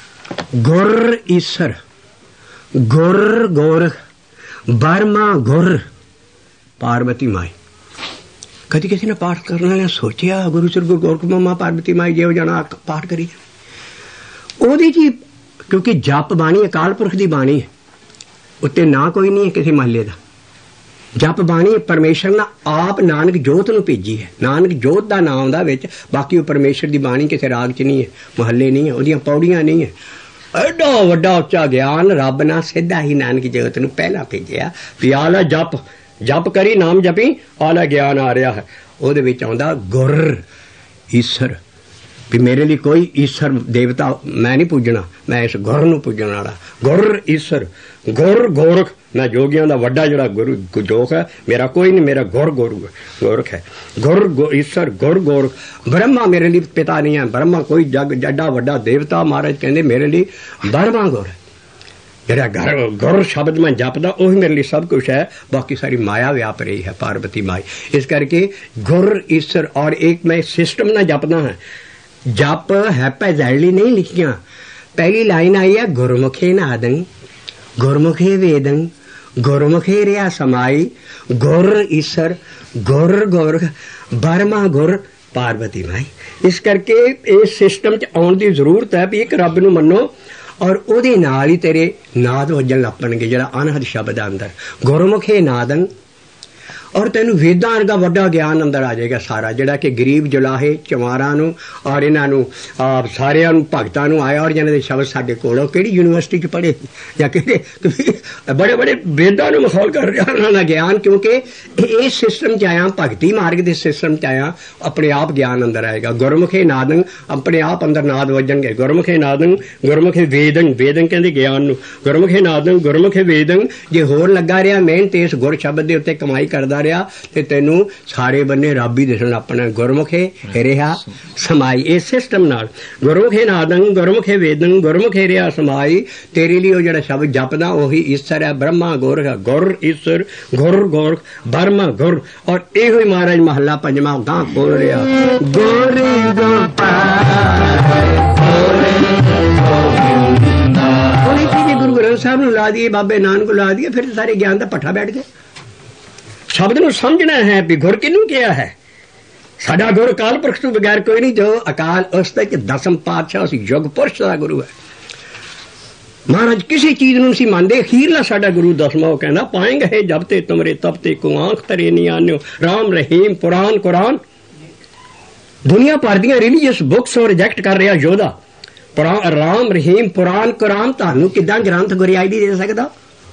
ਗੁਰ ਈਸਰ, ਗੁਰ ਗੋਰਖ, ਬਰਮਾ ਗੁਰ, ਪਾਰਵਤੀ ਮਾਈ। ਕਦੀ ਕਿਸੇ ਨੇ ਪਾਠ ਕਰਨ ਵਾਲਿਆਂ ਸੋਚਿਆ ਗੁਰੂ ਸ੍ਰੀ ਗੁਰੂ ਗੋਰਖ ਮਾਮਾ ਪਾਰਵਤੀ ਮਾਈ ਜਿਹੋ ਜਾਣਾ ਪਾਠ ਕਰੀ ਉਹਦੀ ਜੀ? ਕਿਉਂਕਿ ਜਪ ਬਾਣੀ ਅਕਾਲ ਪੁਰਖ ਦੀ ਬਾਣੀ ਹੈ, ਉੱਤੇ ਨਾ ਕੋਈ ਨਹੀਂ ਹੈ ਕਿਸੇ ਮਹੱਲੇ ਦਾ। ਜਪ ਬਾਣੀ ਪਰਮੇਸ਼ਰ ਨੇ ਆਪ ਨਾਨਕ ਜੋਤ ਨੂੰ ਭੇਜੀ ਹੈ। ਨਾਨਕ ਜੋਤ ਦਾ ਨਾਮ ਉਹਦਾ ਵਿੱਚ, ਬਾਕੀ ਉਹ ਪਰਮੇਸ਼ਰ ਦੀ ਬਾਣੀ ਕਿਸੇ ਰਾਗ ਚ ਨਹੀਂ ਹੈ, ਮਹੱਲੇ ਨਹੀਂ ਹੈ, ਉਹਦੀਆਂ ਪੌੜੀਆਂ ਨਹੀਂ ਹੈ। ਐਡਾ ਵੱਡਾ ਉੱਚਾ ਗਿਆਨ ਰੱਬ ਨੇ ਸਿੱਧਾ ਹੀ ਨਾਨਕ ਜੋਤ ਨੂੰ ਪਹਿਲਾਂ ਭੇਜਿਆ ਵੀ ਆ ਲੈ ਜਪ, ਜਪ ਕਰੀ ਨਾਮ ਜਪੀ, ਆ ਲੈ ਗਿਆਨ ਆ ਰਿਹਾ ਹੈ। ਉਹਦੇ ਵਿੱਚ ਆਉਂਦਾ ਗੁਰ ਈਸਰ, ਵੀ ਮੇਰੇ ਲਈ ਕੋਈ ਈਸਰ ਦੇਵਤਾ ਮੈਂ ਨਹੀਂ ਪੂਜਣਾ, ਮੈਂ ਇਸ ਗੁਰ ਨੂੰ ਪੂਜਣ ਵਾਲਾ। ਗੁਰ ਈਸਰ, ਗੁਰ ਗੋਰਖ, ਮੈਂ ਜੋਗੀਆਂ ਦਾ ਵੱਡਾ ਜਿਹੜਾ ਗੁਰੂ ਜੋਗ ਹੈ, ਮੇਰਾ ਕੋਈ ਨਹੀਂ, ਮੇਰਾ ਗੁਰ ਗੁਰੂ ਗੋਰਖ ਹੈ। ਗੁਰ ਈਸਰ, ਗੁਰ ਗੋਰਖ। ਬ੍ਰਹਮਾ ਮੇਰੇ ਲਈ ਪਿਤਾ ਨਹੀਂ ਹੈ, ਬ੍ਰਹਮਾ ਕੋਈ ਜਗ ਜੱਡਾ ਵੱਡਾ ਦੇਵਤਾ। ਮਹਾਰਾਜ ਕਹਿੰਦੇ ਮੇਰੇ ਲਈ ਬ੍ਰਹਮਾ ਗੁਰ ਹੈ। ਜਿਹੜਾ ਘਰ ਗੁਰ ਸ਼ਬਦ ਮੈਂ ਜਪਦਾ ਉਹੀ ਮੇਰੇ ਲਈ ਸਭ ਕੁਛ ਹੈ, ਬਾਕੀ ਸਾਰੀ ਮਾਇਆ ਵਿਆਪ ਰਹੀ ਹੈ, ਪਾਰਵਤੀ ਮਾਈ। ਇਸ ਕਰਕੇ ਗੁਰ ਈਸਰ। ਔਰ ਇੱਕ ਮੈਂ ਸਿਸਟਮ ਨਾਲ ਜਪਦਾ ਹਾਂ। ਜਪ ਹੈਪੈਜ਼ੈਡਲੀ ਨਹੀਂ ਲਿਖੀਆਂ। ਪਹਿਲੀ ਲਾਈਨ ਆਈ ਹੈ ਗੁਰਮੁਖੇ ਨਾਦੰ, ਗੁਰਮੁਖੇ ਵੇਦੰ, ਗੁਰਮੁਖੇ ਰਿਆ ਸਮਾਈ, ਗੁਰ ਈਸਰ, ਗੁਰ ਗੋਰਖ, ਬਰਮਾ ਗੁਰ, ਪਾਰਵਤੀ ਮਾਈ। ਇਸ ਕਰਕੇ ਇਸ ਸਿਸਟਮ 'ਚ ਆਉਣ ਦੀ ਜ਼ਰੂਰਤ ਹੈ ਵੀ ਇੱਕ ਰੱਬ ਨੂੰ ਮੰਨੋ ਔਰ ਉਹਦੇ ਨਾਲ ਹੀ ਤੇਰੇ ਨਾਦ ਵੱਜਣ ਲੱਪਣਗੇ। ਜਿਹੜਾ ਅਨਹਦ ਸ਼ਬਦ ਆ ਅੰਦਰ ਗੁਰਮੁਖੇ ਨਾਦੰ, ਔਰ ਤੈਨੂੰ ਵੇਦਾਂ ਵਰਗਾ ਵੱਡਾ ਗਿਆਨ ਅੰਦਰ ਆ ਜਾਏਗਾ ਸਾਰਾ, ਜਿਹੜਾ ਕਿ ਗਰੀਬ ਜੁਲਾਹੇ ਚਮਾਰਾਂ ਨੂੰ ਔਰ ਇਹਨਾਂ ਨੂੰ ਸਾਰਿਆਂ ਨੂੰ ਭਗਤਾਂ ਨੂੰ ਆਇਆ। ਔਰ ਜਿਹਨਾਂ ਦੇ ਸ਼ਬਦ ਸਾਡੇ ਕੋਲ, ਉਹ ਕਿਹੜੀ ਯੂਨੀਵਰਸਿਟੀ 'ਚ ਪੜ੍ਹੇ ਜਾਂ ਕਿਹੜੇ ਬੜੇ ਬੜੇ ਵੇਦਾਂ ਨੂੰ ਮਖੌਲ ਕਰ ਰਿਹਾ ਉਹਨਾਂ ਦਾ ਗਿਆਨ। ਕਿਉਂਕਿ ਇਸ ਸਿਸਟਮ 'ਚ ਆਇਆ, ਭਗਤੀ ਮਾਰਗ ਦੇ ਸਿਸਟਮ 'ਚ ਆਇਆ, ਆਪਣੇ ਆਪ ਗਿਆਨ ਅੰਦਰ ਆਏਗਾ। ਗੁਰਮੁਖੇ ਨਾਦੰ, ਆਪਣੇ ਆਪ ਅੰਦਰ ਨਾਦ ਵੱਜਣਗੇ। ਗੁਰਮੁਖੇ ਨਾਦੰ, ਗੁਰਮੁਖੇ ਵੇਦੰ, ਵੇਦੰ ਕਹਿੰਦੇ ਗਿਆਨ ਨੂੰ। ਗੁਰਮੁਖੇ ਨਾਦੰ, ਗੁਰਮੁਖੇ ਵੇਦੰ। ਜੇ ਹੋਰ ਲੱਗਾ ਰਿਹਾ ਮਿਹਨਤ ਇਸ ਗੁਰ ਸ਼ਬਦ ਦੇ ਉੱਤੇ ਕਮਾਈ ਕਰਦਾ ਤੇ ਤੈਨੂੰ ਸਾਰੇ ਬੰਨੇ ਰੱਬ ਹੀ ਦਿਸਣ ਆਪਣਾ। ਗੁਰਮੁਖੇ ਰਿਹਾ ਸਮਾਈ। ਇਸ ਸਿਸਟਮ ਨਾਲ ਗੁਰਮੁਖੇ ਨਾਦੰ, ਗੁਰਮੁਖੇ ਵੇਦੰ, ਗੁਰਮੁਖੇ ਰਿਹਾ ਸਮਾਈ। ਤੇਰੇ ਲਈ ਉਹ ਜਿਹੜਾ ਸ਼ਬਦ ਜਪਦਾ ਉਹੀ ਈਸਰ ਹੈ, ਬ੍ਰਹਮਾ ਗੋਰਖ। ਗੁਰ ਈਸਰ, ਗੁਰ ਗੋਰਖ, ਬਰਮਾ ਗੁਰ। ਔਰ ਇਹੋ ਹੀ ਮਹਾਰਾਜ ਮਹੱਲਾ ਪੰਜਵਾਂ ਗਾਂ ਬੋਲ ਰਿਹਾ ਗੋਰੇ ਗੁਰੂ ਗ੍ਰੰਥ ਸਾਹਿਬ ਨੂੰ ਲਾ ਦੀਏ, ਬਾਬੇ ਨਾਨਕ ਨੂੰ ਲਾ ਦੀਏ, ਫਿਰ ਸਾਰੇ ਗਿਆਨ ਦਾ ਭੱਠਾ ਬੈਠ ਗਿਆ। ਸ਼ਬਦ ਨੂੰ ਸਮਝਣਾ ਹੈ ਵੀ ਗੁਰ ਕਿਹਨੂੰ ਕਿਹਾ ਹੈ। ਸਾਡਾ ਗੁਰ ਅਕਾਲ ਪੁਰਖ ਤੋਂ ਬਗੈਰ ਕੋਈ ਨਹੀਂ। ਜੋ ਅਕਾਲ ਉਸਤਕ ਦਸਮ ਪਾਤਸ਼ਾਹ ਸੀ, ਯੁੱਗ ਪੁਰਸ਼ ਦਾ ਗੁਰੂ ਹੈ। ਮਹਾਰਾਜ ਕਿਸੇ ਚੀਜ਼ ਨੂੰ ਸੀ ਮੰਨਦੇ। ਅਖੀਰਲਾ ਸਾਡਾ ਗੁਰੂ ਦਸਵਾਂ ਉਹ ਕਹਿੰਦਾ ਪਾਏਂਗੇ ਹੈ ਜਬ ਤੇ ਤੁਮਰੇ ਤਬ ਤੇ ਕੋ ਆਂਖ ਤਰੇ ਨਹੀਂ ਆਨਿਓ, ਰਾਮ ਰਹੀਮ ਪੁਰਾਨ ਕੁਰਾਨ। ਦੁਨੀਆ ਭਰ ਦੀਆਂ ਰਿਲੀਜੀਅਸ ਬੁੱਕਸ ਨੂੰ ਰਿਜੈਕਟ ਕਰ ਰਿਹਾ ਯੋਧਾ। ਰਾਮ ਰਹੀਮ ਪੁਰਾਨ ਕੁਰਾਨ ਤੁਹਾਨੂੰ ਕਿੱਦਾਂ ਗ੍ਰੰਥ ਗੁਰਿਆਈ ਦੀ ਦੇ ਸਕਦਾ?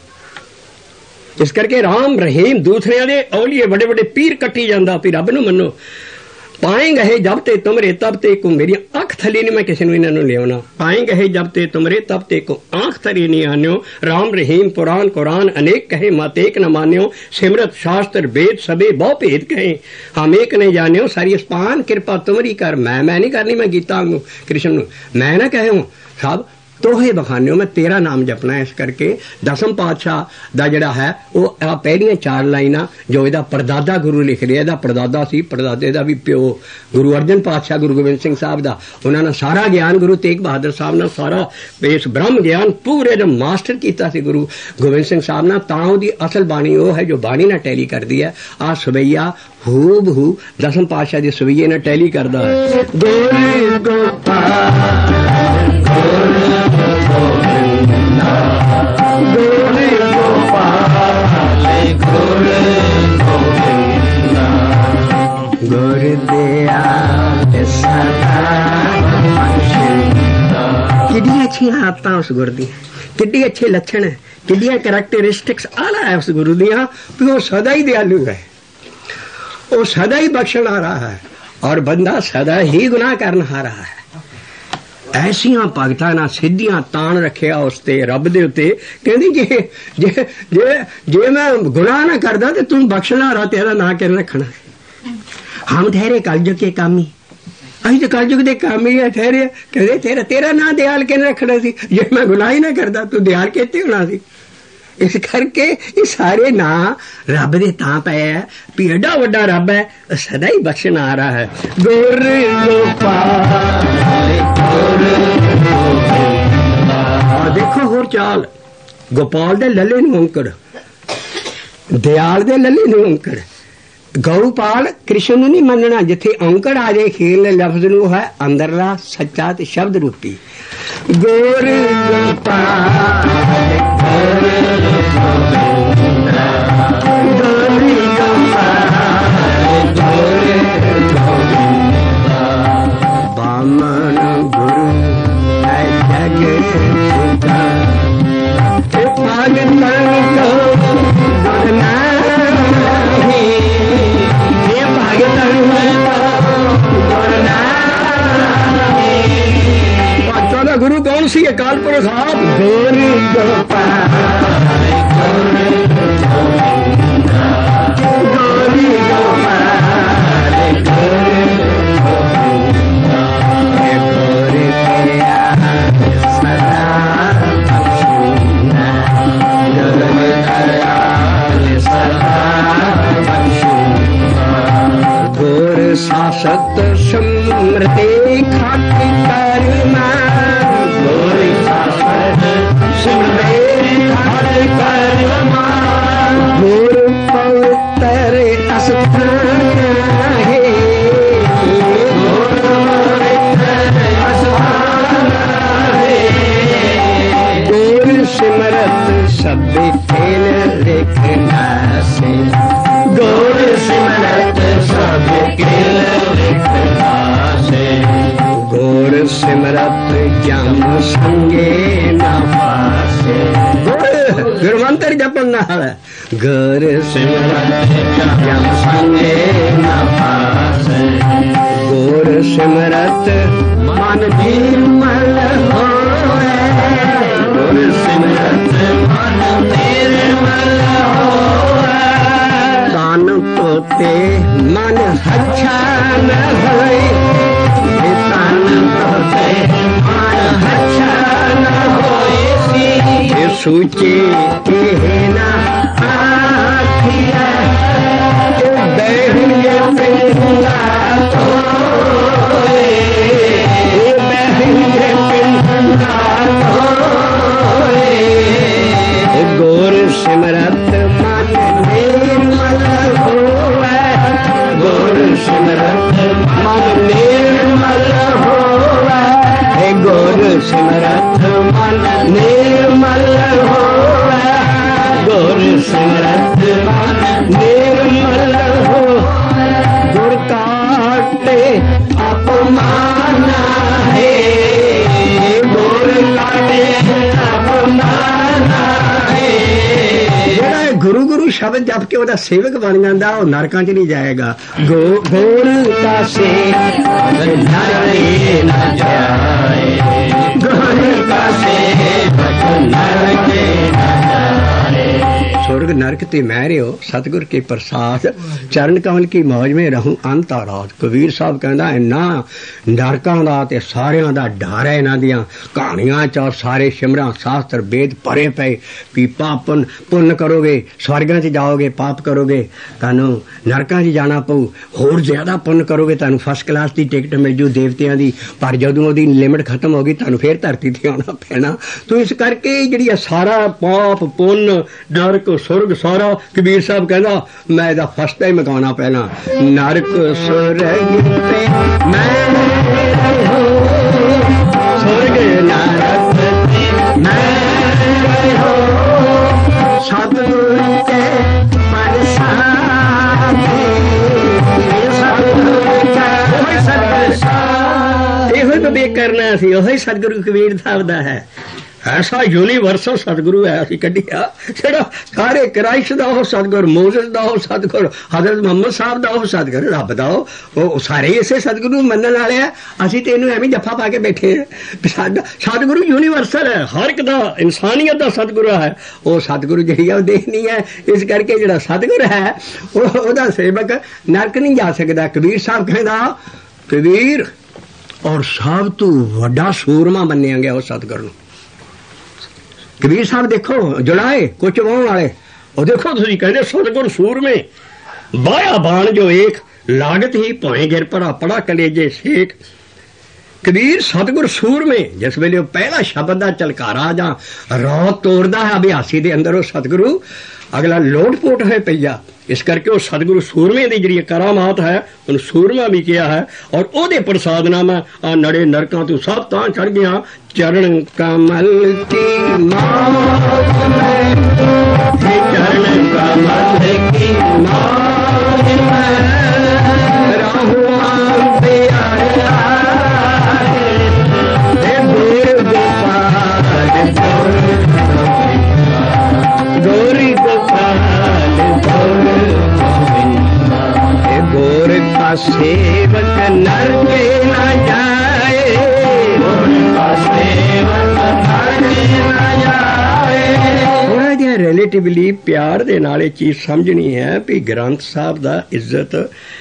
ਇਸ ਕਰਕੇ ਰਾਮ ਰਹੀਮ ਦੂਸਰਿਆਂ ਦੇ ਔਲੀਏ ਵੱਡੇ ਵੱਡੇ ਪੀਰ ਕੱਟੀ ਜਾਂਦਾ ਵੀ ਰੱਬ ਨੂੰ ਮੰਨੋ। ਪਾਏਂਗੇ ਹੈ ਜਬ ਤੇ ਤੁਮਰੇ ਤਬ ਤੇ ਕੋ, ਮੇਰੀ ਅੱਖ ਥੱਲੇ ਨਹੀਂ ਮੈਂ ਕਿਸੇ ਨੂੰ ਇਹਨਾਂ ਨੂੰ ਲਿਆਉਣਾ। ਪਾਏਂਗੇ ਹੈ ਜਬ ਤੇ ਤੁਮਰੇ ਤਬ ਤੇ ਕੋ ਆਂਖ ਥਰੀ ਨਹੀਂ ਆਨਿਓ, ਰਾਮ ਰਹੀਮ ਪੁਰਾਨ ਕੁਰਾਨ ਅਨੇਕ ਕਹੇ ਮਤ ਏਕ ਨ ਮਾਨਿਓ, ਸਿਮਰਤ ਸ਼ਾਸਤਰ ਵੇਦ ਸਭੇ ਬਹੁ ਭੇਦ ਕਹੇ, ਹਮ ਏਕ ਨਹੀਂ ਜਾਣਿਓ, ਸਾਰੀ ਅਸਪਾਨ ਕਿਰਪਾ ਤੁਮਰੀ ਕਰ। ਮੈਂ ਮੈਂ ਨਹੀਂ ਕਰਨੀ, ਮੈਂ ਗੀਤਾ ਨੂੰ ਕ੍ਰਿਸ਼ਨ ਨੂੰ ਮੈਂ ਨਾ ਕਹਿਉ, ਸਭ ਤੋਹੇ ਬਖਾਨਿਓ, ਮੈਂ ਤੇਰਾ ਨਾਮ ਜਪਣਾ। ਇਸ ਕਰਕੇ ਦਸਮ ਪਾਤਸ਼ਾਹ ਦਾ ਜਿਹੜਾ ਹੈ ਉਹ ਆ ਪਹਿਲੀਆਂ ਚਾਰ ਲਾਈਨਾਂ ਜੋ ਇਹਦਾ ਪੜਦਾਦਾ ਗੁਰੂ ਲਿਖ ਰਿਹਾ, ਇਹਦਾ ਪੜਦਾਦਾ ਸੀ, ਪੜਦਾਦੇ ਦਾ ਵੀ ਪਿਓ ਗੁਰੂ ਅਰਜਨ ਪਾਤਸ਼ਾਹ ਗੁਰੂ ਗੋਬਿੰਦ ਸਿੰਘ ਸਾਹਿਬ ਦਾ। ਉਹਨਾਂ ਨੇ ਸਾਰਾ ਗਿਆਨ ਗੁਰੂ ਤੇਗ ਬਹਾਦਰ ਸਾਹਿਬ ਨੇ ਸਾਰਾ ਇਸ ਬ੍ਰਹਮ ਗਿਆਨ ਪੂਰੇ ਦਾ ਮਾਸਟਰ ਕੀਤਾ ਸੀ ਗੁਰੂ ਗੋਬਿੰਦ ਸਿੰਘ ਸਾਹਿਬ ਨੇ। ਤਾਂ ਉਹਦੀ ਅਸਲ ਬਾਣੀ ਉਹ ਹੈ ਜੋ ਬਾਣੀ ਨਾਲ ਟੈਲੀ ਕਰਦੀ ਹੈ। ਆਹ ਸਵਈਆ ਹੂ ਬਹੂ ਦਸਮ ਪਾਤਸ਼ਾਹ ਦੇ ਸਵਈਏ ਨਾਲ ਟੈਲੀ ਕਰਦਾ ਹੈ। ਗੋਰੇ ਗੋਪਾਲ किड्डियां अच्छियां आदतां उस गुर दी, किड्डे अच्छे लक्षण, किड्डियां करैक्टरिस्टिक्स आला है उस गुरु दियां भी वो सदा ही दयालु है, वो सदा ही बख्शण आ रहा है और बंदा सदा ही गुनाह करन आ रहा है। ऐसियां भगतां ना सिद्धियां तान रखिया उसते रब दे उत्ते, कहंदी जे जे जे जे मैं गुनाह ना करदा ते तू बख्शना रहा, तेरा ना किन रखना। हम ठहरे कलयुग के कामी, असीं तो कलयुग दे कामी है ठहरे, कहंदे तेरा तेरा ना दयाल किन रखना सी, जे मैं गुनाह ही ना करदा तू दयाल किते होना सी। इस करके ये सारे ना रब दे तां पए है भी एडा वड्डा रब है, सदा ही बख्शण आ रहा है। गुर और देखो होर चाल, गोपाल दे लले नूं औंकड़, दयाल दे लले नूं औंकड़, गौपाल कृष्ण नूं नहीं मनना, जिथे औंकड़ आ जाए खेल लफ्ज नूं है अंदरला सच्चा ते शब्द रूपी। गोर गोपाल बामन गुरु है जग पिता, पागल को डरना नहीं, ये पागल को डरना नहीं। चौदह गुरु कौन सी अकाल पुरख आप? गोरी गोपाल गोरी गोपाल गोरी शासत स्मृति खाती करमा, गोरी शासत स्मृति खाती करमा, गुरु पवित्र अस्थान है, गुरु पवित्र अस्थान है, गुरु सिमरत सब खेल लिखना से, गुरु सिमरत सब खेल लिखना से, गुरु सिमरत जम संगे न पासे। गुरुमंत्र जपन नाल गुरु सिमरत जम संगे न पासे, गुरु सिमरत मन निर्मल होए, गुरु सिमरत मन निर्मल होए, तन तोते मन अच्छा न होए, तन तोते मन अच्छा न होए, सूचे कहना आखिया बहरिया पिंडा होए, बहरिया पिंडा होए, गोर सिमरत मन निर्मल होए, गोर सिमरत मन निर्मल होए, गोर सिमरत मन निर्मल होए, गोर सिमरत मन निर्मल होए, गुर काटे अपमान है, गुर काटे अपमान है। जेड़ा गुरु गुरु शब्द जप के ओदा सेवक बन जांदा ओ नरकां च नहीं जाएगा। गो गोर का सेवक नरके न जाए, गोर का सेवक नरके न जाए, स्वर्ग नरक ते मैं रहो सतगुर के प्रसाद, चरण कमल की मौज में रहूं अंत रात। कबीर साहब कहंदा इन्ना नरकां दा ते सारियां दा डर है, इन्हां दियां कहानियां च सारे शिमरां शास्त्र वेद भरे पए भी पाप पुण्य करोगे स्वर्गां च जाओगे, पाप करोगे तुहानूं नरकां च जाना पऊ, होर ज्यादा पुण्य करोगे तुहानूं फर्स्ट क्लास की टिकट मिल जू देवतियां दी, पर जदों ओदी लिमिट खत्म होगी तुहानूं फिर धरती ते आउणा पैना। तो इस करके जिहड़ी सारा पाप पुण्य नरक सुरग सारा कबीर साहब कहना मैं इहदा फर्स्ट टाइम मकाना पैना। नरक सुरग पे मैं हो, सुरग नरक पे मैं हो, सतगुर के प्रसाद, सतगुर ਸੀ ਉਹੀ ਸਤਿਗੁਰੂ ਕਬੀਰ ਸਾਹਿਬ ਦਾ ਹੈ। ਐਸਾ ਯੂਨੀਵਰਸਲ ਸਤਿਗੁਰੂ ਹੈ ਅਸੀਂ ਕੱਢਿਆ ਜਿਹੜਾ ਸਾਰੇ ਕ੍ਰਾਈਸਟ ਦਾ ਉਹ ਸਤਿਗੁਰ, ਮੋਜ਼ਸ ਦਾ ਉਹ ਸਤਿਗੁਰ, ਹਜ਼ਰਤ ਮੁਹੰਮਦ ਸਾਹਿਬ ਦਾ ਉਹ ਸਤਿਗੁਰ, ਰੱਬ ਦਾ ਉਹ ਉਹ ਸਾਰੇ ਇਸੇ ਸਤਿਗੁਰੂ ਨੂੰ ਮੰਨਣ ਵਾਲੇ ਆ। ਅਸੀਂ ਤੇ ਇਹਨੂੰ ਐਵੇਂ ਜੱਫਾ ਪਾ ਕੇ ਬੈਠੇ ਹਾਂ। ਸਾਡਾ ਸਤਿਗੁਰੂ ਯੂਨੀਵਰਸਲ ਹੈ, ਹਰ ਇੱਕ ਦਾ, ਇਨਸਾਨੀਅਤ ਦਾ ਸਤਿਗੁਰੂ ਹੈ। ਉਹ ਸਤਿਗੁਰੂ ਜਿਹੜੀ ਆ ਉਹ ਦੇਖਣੀ ਹੈ। ਇਸ ਕਰਕੇ ਜਿਹੜਾ ਸਤਿਗੁਰ ਹੈ ਉਹ ਉਹਦਾ ਸੇਵਕ ਨਰਕ ਨਹੀਂ ਜਾ ਸਕਦਾ। ਕਬੀਰ ਸਾਹਿਬ ਕਹਿੰਦਾ, ਕਬੀਰ ਔਰ ਸਭ ਤੋਂ ਵੱਡਾ ਸੂਰਮਾ ਮੰਨਿਆ ਗਿਆ ਉਹ ਸਤਿਗੁਰ ਨੂੰ। ਕਬੀਰ ਸਾਹਿਬ ਦੇਖੋ ਜੁੜਾਏ ਕੁਝ ਵਾਹੁਣ ਵਾਲੇ, ਉਹ ਦੇਖੋ ਤੁਸੀਂ ਕਹਿੰਦੇ ਸਤਿਗੁਰ ਸੂਰਮੇ ਬਾਇਆ ਬਾਣ ਜੋ ਏਕ ਲਾਗਤ ਹੀ ਭੋਏ ਗਿਰ ਭਰਾ ਪੜਾ ਕਲੇਜੇ ਸੇਕ। ਕਬੀਰ ਸਤਿਗੁਰ ਸੂਰਮੇ, ਜਿਸ ਵੇਲੇ ਉਹ ਪਹਿਲਾ ਸ਼ਬਦ ਦਾ ਝਲਕਾਰਾ ਜਾਂ ਰੌ ਤੋੜਦਾ ਹੈ ਅਭਿਆਸੀ ਦੇ ਅੰਦਰ, ਉਹ ਸਤਿਗੁਰੂ ਅਗਲਾ ਲੋਟ ਪੋਟ ਹੋਏ ਪਈਆ। ਇਸ ਕਰਕੇ ਉਹ ਸਤਿਗੁਰੂ ਸੂਰਮੇ ਦੀ ਜਿਹੜੀ ਕਰਾਮਾਤ ਹੈ ਉਹਨੂੰ ਸੂਰਮਾ ਵੀ ਕਿਹਾ ਹੈ। ਔਰ ਉਹਦੇ ਪ੍ਰਸਾਦਨਾਮਾ ਆ ਨੜੇ ਨਰਕਾਂ ਤੋਂ ਸਭ ਤਾਂ ਚੜ ਗਿਆ। ਚਰਨ ਕਮਲ ਕੀ ਮਾਤ ਮੈਂ, ਚਰਨ ਕਮਲ ਕੀ ਮਾਤ ਮੈਂ, ਰਾਹੁਆ ਪਿਆਰਾ ਦੇ ਗੁਰ ਗੋਪਾਲ ਗੋਰੀ ਗੋਪਾਲ ਗੋਰ ਕਾ ਸੇਵਕ ਨਰਕੇ ਨਾ ਜਾਏ, ਗੋਰ ਕਾ ਸੇਵਕ ਨਰਕੇ ਨਾ ਜਾਏ। ਥੋੜਾ ਜਿਹਾ ਰਿਲੇਟਿਵਲੀ ਪਿਆਰ ਦੇ ਨਾਲ ਇਹ ਚੀਜ਼ ਸਮਝਣੀ ਹੈ ਵੀ ਗ੍ਰੰਥ ਸਾਹਿਬ ਦਾ ਇੱਜ਼ਤ,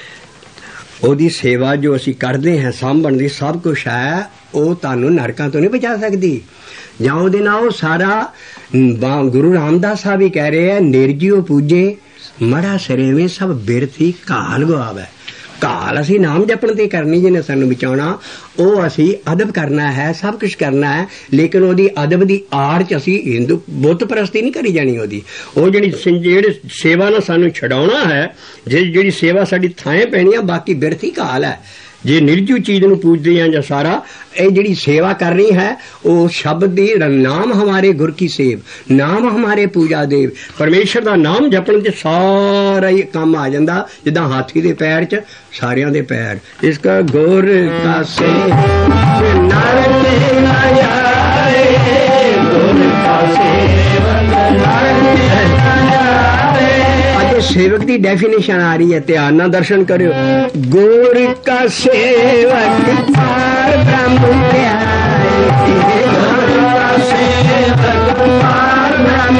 ਉਹਦੀ ਸੇਵਾ ਜੋ ਅਸੀਂ ਕਰਦੇ ਹਾਂ ਸਾਂਭਣ ਦੀ ਸਭ ਕੁਛ ਹੈ, ਉਹ ਤੁਹਾਨੂੰ ਨਰਕਾਂ ਤੋਂ ਨਹੀਂ ਬਚਾ ਸਕਦੀ। ਜਾਂ ਉਹਦੇ ਨਾਲ ਉਹ ਸਾਰਾ ਗੁਰੂ ਰਾਮਦਾਸ ਸਾਹਿਬ ਵੀ ਕਹਿ ਰਹੇ ਹੈ, ਨਿਰਜੀਓ ਪੂਜੇ ਮੜਾ ਸਰੇਵੇਂ ਸਭ ਬਿਰਥੀ ਘਾਲ ਗਵਾਵੇ। ਘਾਲ ਅਸੀਂ ਨਾਮ ਜਪਣ ਤੇ ਕਰਨੀ, ਜਿਹਨੇ ਸਾਨੂੰ ਬਚਾਉਣਾ, ਉਹ ਅਸੀਂ ਅਦਬ ਕਰਨਾ ਹੈ, ਸਭ ਕੁਛ ਕਰਨਾ ਹੈ। ਲੇਕਿਨ ਉਹਦੀ ਅਦਬ ਦੀ ਆੜ ਚ ਅਸੀਂ ਹਿੰਦੂ ਬੁੱਤ ਪ੍ਰਸਤੀ ਨਹੀਂ ਕਰੀ ਜਾਣੀ। ਉਹਦੀ ਉਹ ਜਿਹੜੀ ਜਿਹੜੇ ਸੇਵਾ ਨਾਲ ਸਾਨੂੰ ਛਡਾਉਣਾ ਹੈ, ਜੇ ਜਿਹੜੀ ਸੇਵਾ ਸਾਡੀ ਥਾਂ ਪੈਣੀ ਆ, ਬਾਕੀ ਬਿਰਥੀ ਘਾਲ ਹੈ। ਜੇ ਨਿਰਜੂ ਚੀਜ਼ ਨੂੰ ਪੂਜਦੇ ਹਾਂ ਜਾਂ ਸਾਰਾ ਇਹ ਜਿਹੜੀ ਸੇਵਾ ਕਰ ਰਹੀ ਹੈ ਉਹ ਸ਼ਬਦ ਦੀ, ਨਾਮ ਹਮਾਰੇ ਗੁਰ ਕੀ ਸੇਵ, ਨਾਮ ਹਮਾਰੇ ਪੂਜਾ ਦੇਵ। ਪਰਮੇਸ਼ਰ ਦਾ ਨਾਮ ਜਪਣ ਤੇ ਸਾਰਾ ਹੀ ਕੰਮ ਆ ਜਾਂਦਾ, ਜਿੱਦਾਂ ਹਾਥੀ ਦੇ ਪੈਰ 'ਚ ਸਾਰਿਆਂ ਦੇ ਪੈਰ। ਇਸ ਕਾ ਗੁਰ ਕਾ ਸੇਵ ਨਰਕ ਨਾ ਜਾਏ, ਗੁਰ ਕਾ ਸੇਵਕ ਨਰਕ ਨਾ ਜਾਏ। ਅੱਜ ਸੇਵਕ ਦੀ ਡੈਫੀਨੇਸ਼ਨ ਆ ਰਹੀ ਹੈ, ਧਿਆਨ ਨਾਲ ਦਰਸ਼ਨ ਕਰਿਓ। ਗੁਰ ਕਾ ਸੇਵਕ ਪਾਰ ਬ੍ਰਹਮ ਧਿਆਏ, ਗੁਰ ਕਾ ਸੇਵਕ ਪਾਰ ਬ੍ਰਹਮ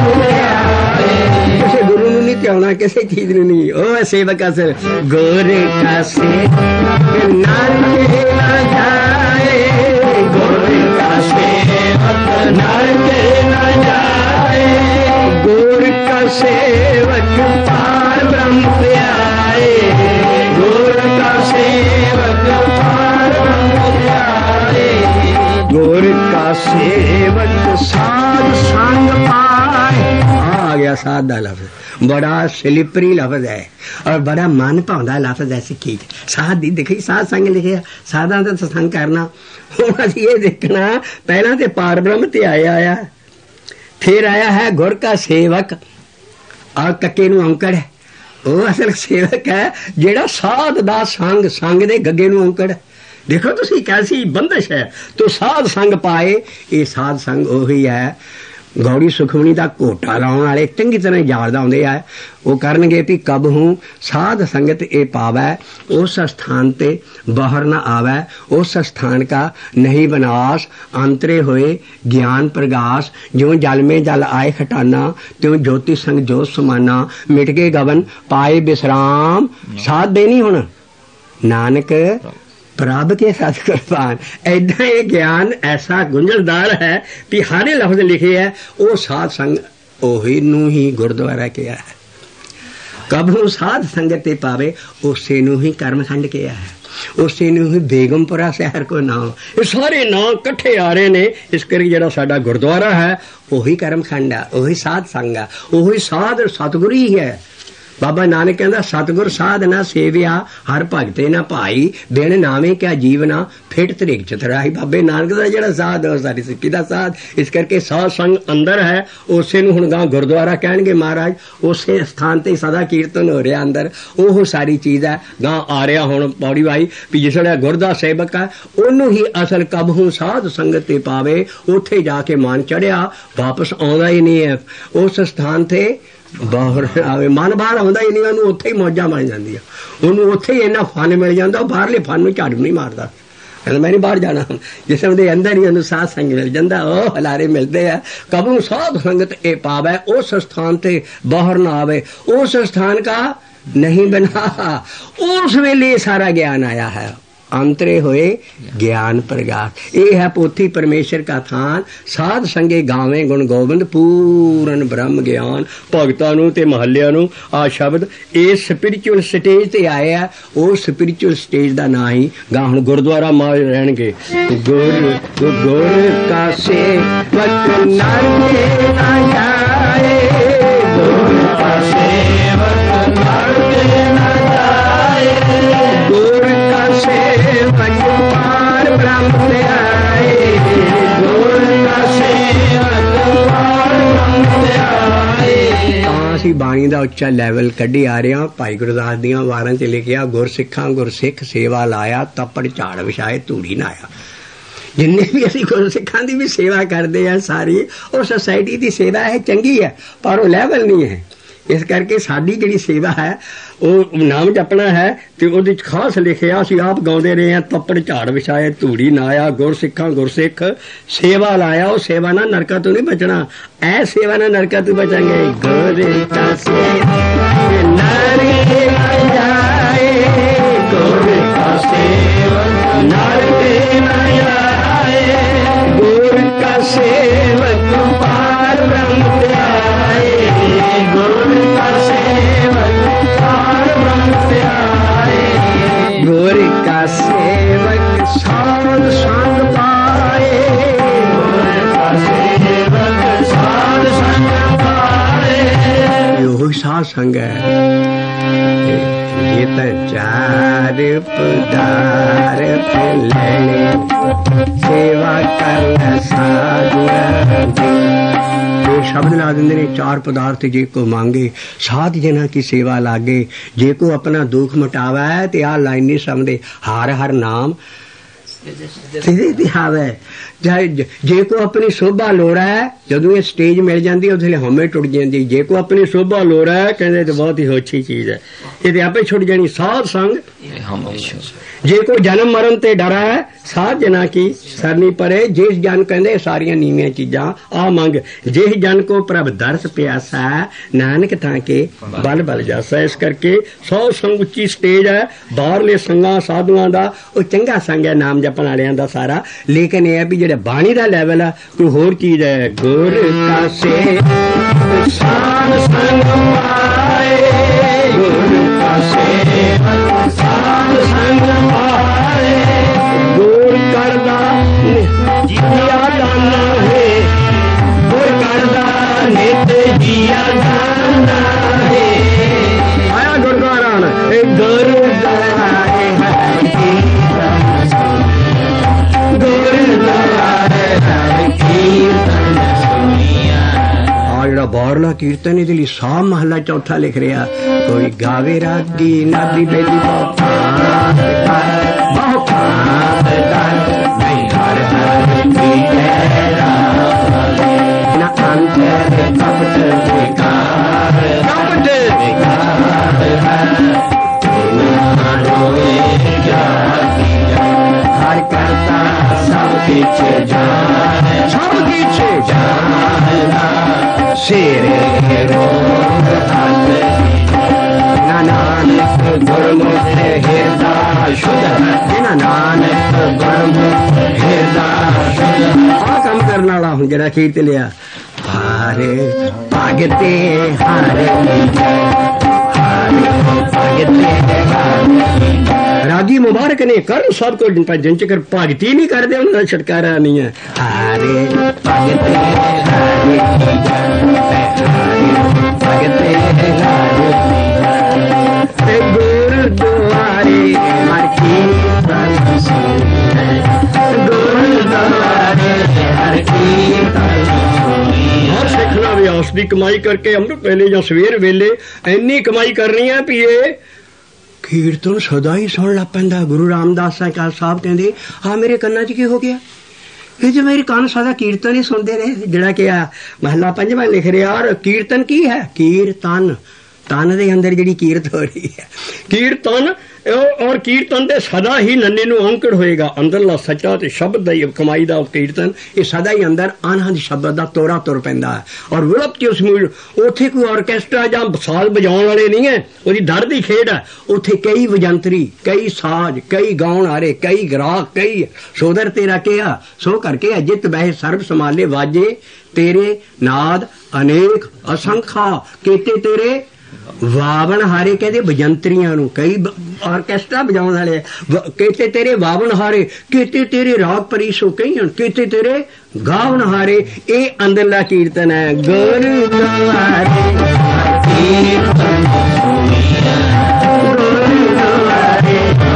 ਧਿਆਏ। ਕਿਸੇ ਗੁਰੂ ਨੂੰ ਨਹੀਂ ਧਿਆਉਣਾ, ਕਿਸੇ ਚੀਜ਼ ਨੂੰ ਨਹੀਂ, ਉਹ ਸੇਵਕ ਅਸਰ। ਗੁਰ ਕਾ ਸੇਵਕ ਨਰਕ ਨਾ ਜਾਏ, ਗੁਰ ਕਾ ਸੇਵਕ ਨਰਕ ਨਾ ਜਾਏ, ਗੁਰ ਕਾ ਸੇਵਕ ਪਾਰ ਬ੍ਰਹਮ ਧਿਆਏ, ਗੁਰ ਕਾ ਸੇਵਕ ਪਾਰ ਬ੍ਰਹਮ ਧਿਆਏ, ਗੁਰ ਕਾ ਸੇਵਕ ਸਾਧ ਸੰਗ ਪਾਏ। ਆ ਗਿਆ ਸਾਧ ਦਾ ਲਫ਼ਜ਼, ਬੜਾ ਸਲਿਪਰੀ ਲਫ਼ਜ਼ ਹੈ ਔਰ ਬੜਾ ਮਨ ਭਾਉਂਦਾ ਲਫ਼ਜ਼ ਹੈ ਸਿੱਖੀ ਚ। ਸਾਧ ਦੀ ਦੇਖੀ, ਸਾਧ ਸੰਗ ਲਿਖਿਆ, ਸਾਧਾਂ ਦਾ ਸਤਸੰਗ ਕਰਨਾ। ਹੁਣ ਅਸੀਂ ਇਹ ਦੇਖਣਾ, ਪਹਿਲਾਂ ਤੇ ਪਾਰ ਬ੍ਰਹਮ ਧਿਆਇਆ ਆਇਆ, ਫਿਰ ਆਇਆ ਹੈ ਗੁਰ ਕਾ ਸੇਵਕ। ਆ ਕੱਕੇ ਨੂੰ ਔਂਕੜ ਹੈ, ਉਹ ਅਸਲ ਸੇਵਕ ਹੈ ਜਿਹੜਾ ਸਾਧ ਦਾ ਸੰਗ, ਸੰਗ ਦੇ ਗੱਗੇ ਨੂੰ ਔਂਕੜ। ਦੇਖੋ ਤੁਸੀਂ ਕੈਸੀ ਬੰਦਸ਼ ਹੈ, ਤੋ ਸਾਧ ਸੰਗ ਪਾਏ। ਇਹ ਸਾਧ ਸੰਗ ਉਹੀ ਹੈ ਗੌੜੀ ਸੁਖਮਣੀ ਦਾ ਘੋਟਾ ਲਾਉਣ ਵਾਲੇ ਚੰਗੀ ਤਰ੍ਹਾਂ ਯਾਦ ਆਉਂਦੇ ਆ। ਉਹ ਕਰਨਗੇ ਵੀ ਕਬ ਹੂੰ ਸਾਧ ਸੰਗਤ ਇਹ ਪਾਵੈ, ਉਸ ਸਥਾਨ ਤੇ ਬਾਹਰ ਨਾ ਆਵੈ, ਉਸ ਸਥਾਨ ਕਾ ਨਹੀਂ ਬਨਾਸ, ਅੰਤਰੇ ਹੋਏ ਗਿਆਨ ਪ੍ਰਗਾਸ। ਜਿਉਂ ਜਲ में जल आए खटाना, त्यों ज्योति संग जोत समाना, मिट गए गवन पाए विश्राम। साथ देनी हुण नानक ਪ੍ਰਭ ਕੇ ਸਤ ਕੁਰਬਾਨ। ਏਦਾਂ ਇਹ ਗਿਆਨ ਐਸਾ ਗੁੰਝਲਦਾਰ ਹੈ ਵੀ ਹਰ ਲਫ਼ਜ਼ ਲਿਖੇ ਹੈ, ਉਹ ਸਾਧ ਸੰਗ ਉਹੀ ਨੂੰ ਹੀ ਗੁਰਦੁਆਰਾ ਕਿਹਾ ਹੈ। ਕਬ ਨੂੰ ਸਾਧ ਸੰਗਤ ਤੇ ਪਾਵੇ, ਉਸੇ ਨੂੰ ਹੀ ਕਰਮਖੰਡ ਕਿਹਾ ਹੈ, ਉਸੇ ਨੂੰ ਹੀ ਬੇਗਮਪੁਰਾ ਸ਼ਹਿਰ ਕੋ ਨਾਮ। ਇਹ ਸਾਰੇ ਨਾਂ ਇਕੱਠੇ ਆ ਰਹੇ ਨੇ। ਇਸ ਕਰਕੇ ਜਿਹੜਾ ਸਾਡਾ ਗੁਰਦੁਆਰਾ ਹੈ ਉਹੀ ਕਰਮਖੰਡ ਹੈ, ਉਹੀ ਸਾਧ ਸੰਗ ਹੈ, ਉਹੀ ਸਾਧ ਸਤਿਗੁਰੂ ਹੀ ਹੈ। बाबा नानक कहता सतगुर साध ना सेविया हर भगते ना भाई बिन नावे क्या जीवना फिट तरीक चतराही। बाबे नानक का जिहड़ा साध है सारी सिक्खी का साध। इस करके साध संग अंदर है, उसे नूं हुण गां गुरुद्वारा कहणगे महाराज, उसे स्थान ते सदा कीर्तन हो रहा अंदर, ओह सारी चीज़ है। गां आ रहा हुण पौड़ी वाई भी जिसले गुर दा सेवक है ओनू ही असल कबहू साध संगत ते पावे, उत्थे जाके मन चढ़िया वापस आउंदा ही नहीं है उस स्थान ते बाहर आवे। मन बाहर आउंदा ही नहीं, ओनू उत्थे ही मौजां बन जांदियां, ओनू उत्थे ही इन्ना फन मिल जांदा, बाहरले फन नूं झाड़ू नहीं मारदा, कहता मैं नहीं बाहर जाना। जिसम दे अंदर ही ओनू साध संग मिल जांदा, ओह हलारे मिलदे आ। कबहू साध संगत ए पावे, उस स्थान ते बाहर ना आवे, उस स्थान का नहीं बना, उस वेले सारा ज्ञान आया है। अंतरे होए ज्ञान प्रगाट, ये है पोथी परमेश्वर का थान। साध संगे गावे गुण गोबिंद पूरन ब्रह्म ज्ञान। भगतां नूं ते महल्लिਆਂ नूं आ शब्द इस स्पिरिचुअल स्टेज ते आए आ, वो स्पिरिचुअल स्टेज का नाम ही गा हुण गुरुद्वारा मां रहणगे। गुर गुर का सेवक नाते ना जाए, गुर का सेवक नाते ना जाए, गुर का सेवक पार ब्रह्म ते आए, गुर का सेवक पार ब्रह्म ते आए। तां असीं बाणी दा उच्चा लैवल कड्ढी आ रहे हां। भाई गुरदास दियां वारां च लिखिया गुर सिखां गुर सिख सेवा लाया, तपड़ झाड़ विछाए धूड़ी नाया। जिन्ने भी असीं गुर सिखां दी भी सेवा करते हैं सारी, और सोसाइटी की सेवा है चंगी है, पर वो लैवल नहीं है। इस करके साडी जिहड़ी सेवा है वो नाम जपना है, तो वो खास लिखिया असीं आप गाउंदे रहे हैं, तपड़ झाड़ विछाए धूड़ी नाया, गुर सिखां गुर सिख सेवा लाया। वो सेवा ना नरका तो नहीं बचना, ऐ सेवा ना नरका तो बचांगे। गुर का सेवा नरके न जाए, गुर का सेवा नरके न जाए, गुर का सेवक पार ब्रह्म ते आए, गुर का सेवक पार ब्रह्म ते आए। गुर का सेवक साध संग पाए, गुर का सेवक साध संग पाए। यो साध संग है। ये चार पदार लेने सेवा करना साधुआ दी। शब्द ला देंगे ने चार पदार्थ जे को मांगे साध जना की सेवा लागे, जे को अपना दुख मिटावा है ते आ लाइन नहीं समझे हर हर नाम आवे। जे को अपनी शोभा लोड़ा है, जदों ये स्टेज मिल जाती है उसले हमें टुट जाती। जे को अपनी शोभा लोड़ा है कहते तो बहुत ही अच्छी चीज है, ये आपे छुट जानी। साध संग जे को जन्म मरण ते डरा है, साध जना की सरनी परे। जिस जन कहते सारिया नीवियां चीजा आ मंग, जिस जन को प्रभ दर्श प्यासा है, नानक था के बल बल जासा। इस करके सौ संग उच्ची स्टेज है, बाहरले संगा साधुआं दा वो चंगा संग है नाम जपण वालियां दा सारा। लेकिन यह भी जेड़ा बाणी दा लैवल है कोई होर चीज है। गुर का से साध संग पाए, गुर का से साध संग पाए, गुर करदा जिया जाना है, गुर करदा नित जिया जाना है। आया गुरुद्वारा गुरुद्वारा जड़ा बारला कीर्तन ये लिए साम महला चौथा लिख रहा। कोई गावे रागी नादी बेदी हर करता सब पीछे जाए, सब पीछे जाना शेर नानक गुरमुख हृदय शुद्ध, नानक गुरमुख हृदय शुद्ध। आ काम करने वाला हूँ जरा कीर्त लिया। हारे भागते हारे रागी मुबारक ने कर सब को जिन चकर भगती नहीं करते उन्होंने छुटकारा नहीं है। हारे भगते हारे भगते हारे हर कीर्तन सुनिए, गुरुद्वारे हर कीर्तन सुनिए। और सिखना व्यास की कमाई करके अमृत वेले या सवेर वेले इन्नी कमाई करनी है भी ये कीर्तन सदा ही सुन लग पैंदा। गुरु रामदास साहब कहते हाँ मेरे कन्ना च की हो गया, ये जो मेरे कान सदा कीर्तन ही सुनते रहे। जड़ा कि महला पंजवा लिख रहा। और कीर्तन की है? कीर्तन, तन दे अंदर जिहड़ी कीरत हो रही है कीर्तन। और कीर्तन दे सदा ही नन्ने नूं औंकड़ होएगा। अंदरला सच्चा ते शब्द दा कमाई दा कीर्तन ये सदा ही अंदर अनहद शब्द दा तोरा तुर पैंदा है। और विलप च उस उत्थे कोई ऑर्केस्ट्रा जां साज बजाउण वाले नहीं है, उहदी दर दी खेड है। उत्थे कई वजंतरी, कई साज, कई गाउण हारे, कई ग्राहक, कई सोदर तेरा किया सो करके अजित बह सर्व संभाले वाजे तेरे नाद अनेक असंखा केते तेरे वावन हारे। कहते बजंतरियां नूं कई ऑर्केस्ट्रा बजाउण वाले केते तेरे वावन हारे, केते तेरे राग परीसो कई हन, केते तेरे गावन हारे। ये अंदरला कीर्तन है। गुरुद्वारे कीर्तन सुनिए, गुरुद्वारे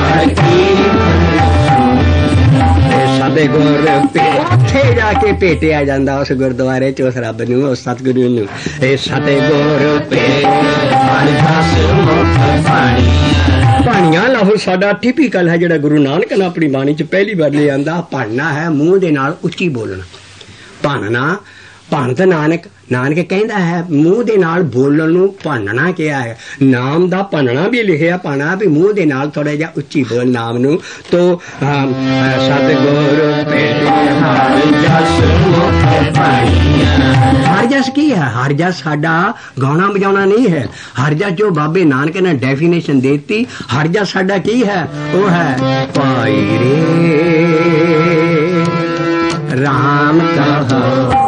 साडे गुर उत्थे जाके भेटिया जांदा उस गुरुद्वारे च उस रब नूं, उस सतगुरु नूं। ए साडे गुर पे भाणियां लफ्ज़ साडा टिपिकल है जिहड़ा गुरु नानक ने अपनी बाणी च पहली बार ले आंदा। भाणना है मूँह दे नाल उच्ची बोलना। भाणना भण तो नानक नानक कहता है मूँह दे नाल बोलण नूं भणना क्या है। नाम दा भणना भी लिखिया भाणा भी मूँह दे नाल थोड़ा जिहा उच्ची बोल नाम नूं। तो सतगुर हर जस की है? हर जस साडा गाना बजाना नहीं है। हर जस जो बाबे नानक ने डेफिनेशन देती, हर जस साडा की है? वो है पाई रे राम कहो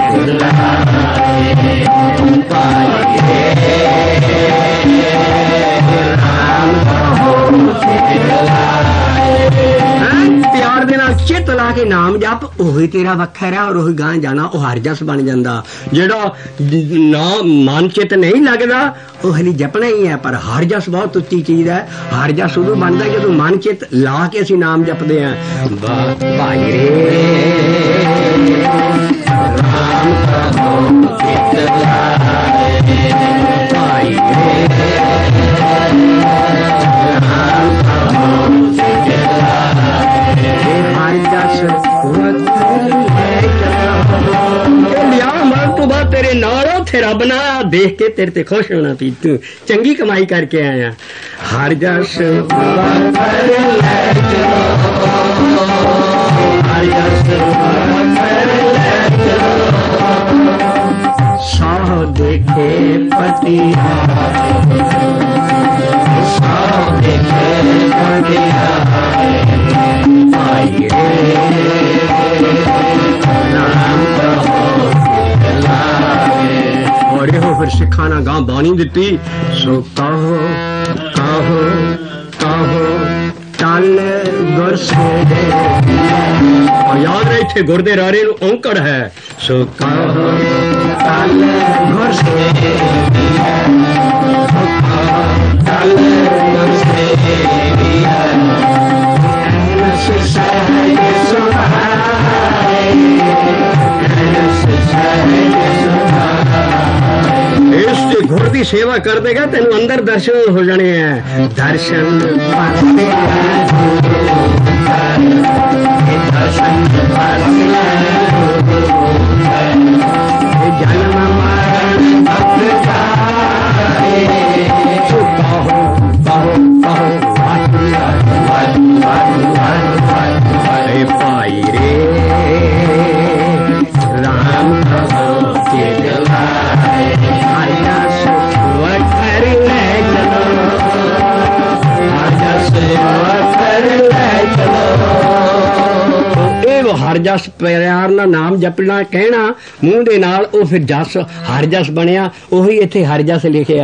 प्यार दे नाल चित ला के नाम जप ओही तेरा वखर है। और ओही गां जाना वो हर जस बन जांदा। जेड़ा नाम मन चित नहीं लगदा वो हली जपना ही है। पर हर जस बहुत उच्ची चीज है। हर जस उदों बनदा जदों मन चित ला के असीं नाम जपदे हैं। भाई रे राम कहो चित लाए, भाई रे राम कहो चित लाए। हर जस लिया मर तो बाद तेरे नाल उत्थे रब ना देख के तेरे ते खुश होना पी तू चंगी कमाई करके आया। हर जस साह देखे पति साह देखे पति आई रे नाम और यो फिर सिखाना गां बाणी दिती। सो कहो कहो कहो चल गुर सेवे। और याद रहे थे गुर दे रारे नूं औंकड़ है। सो कहो चल गुर सेवे, चल गुर सेवे इस गुर की सेवा कर देगा तेन अंदर दर्शन हो जाने हैं। दर्शन भाई रे राम हर जस प्यार ना नाम जपना कहना मूँह दे नाल ओ फिर जस हर जस बनया। ओही इत्थे हर जस लिखिया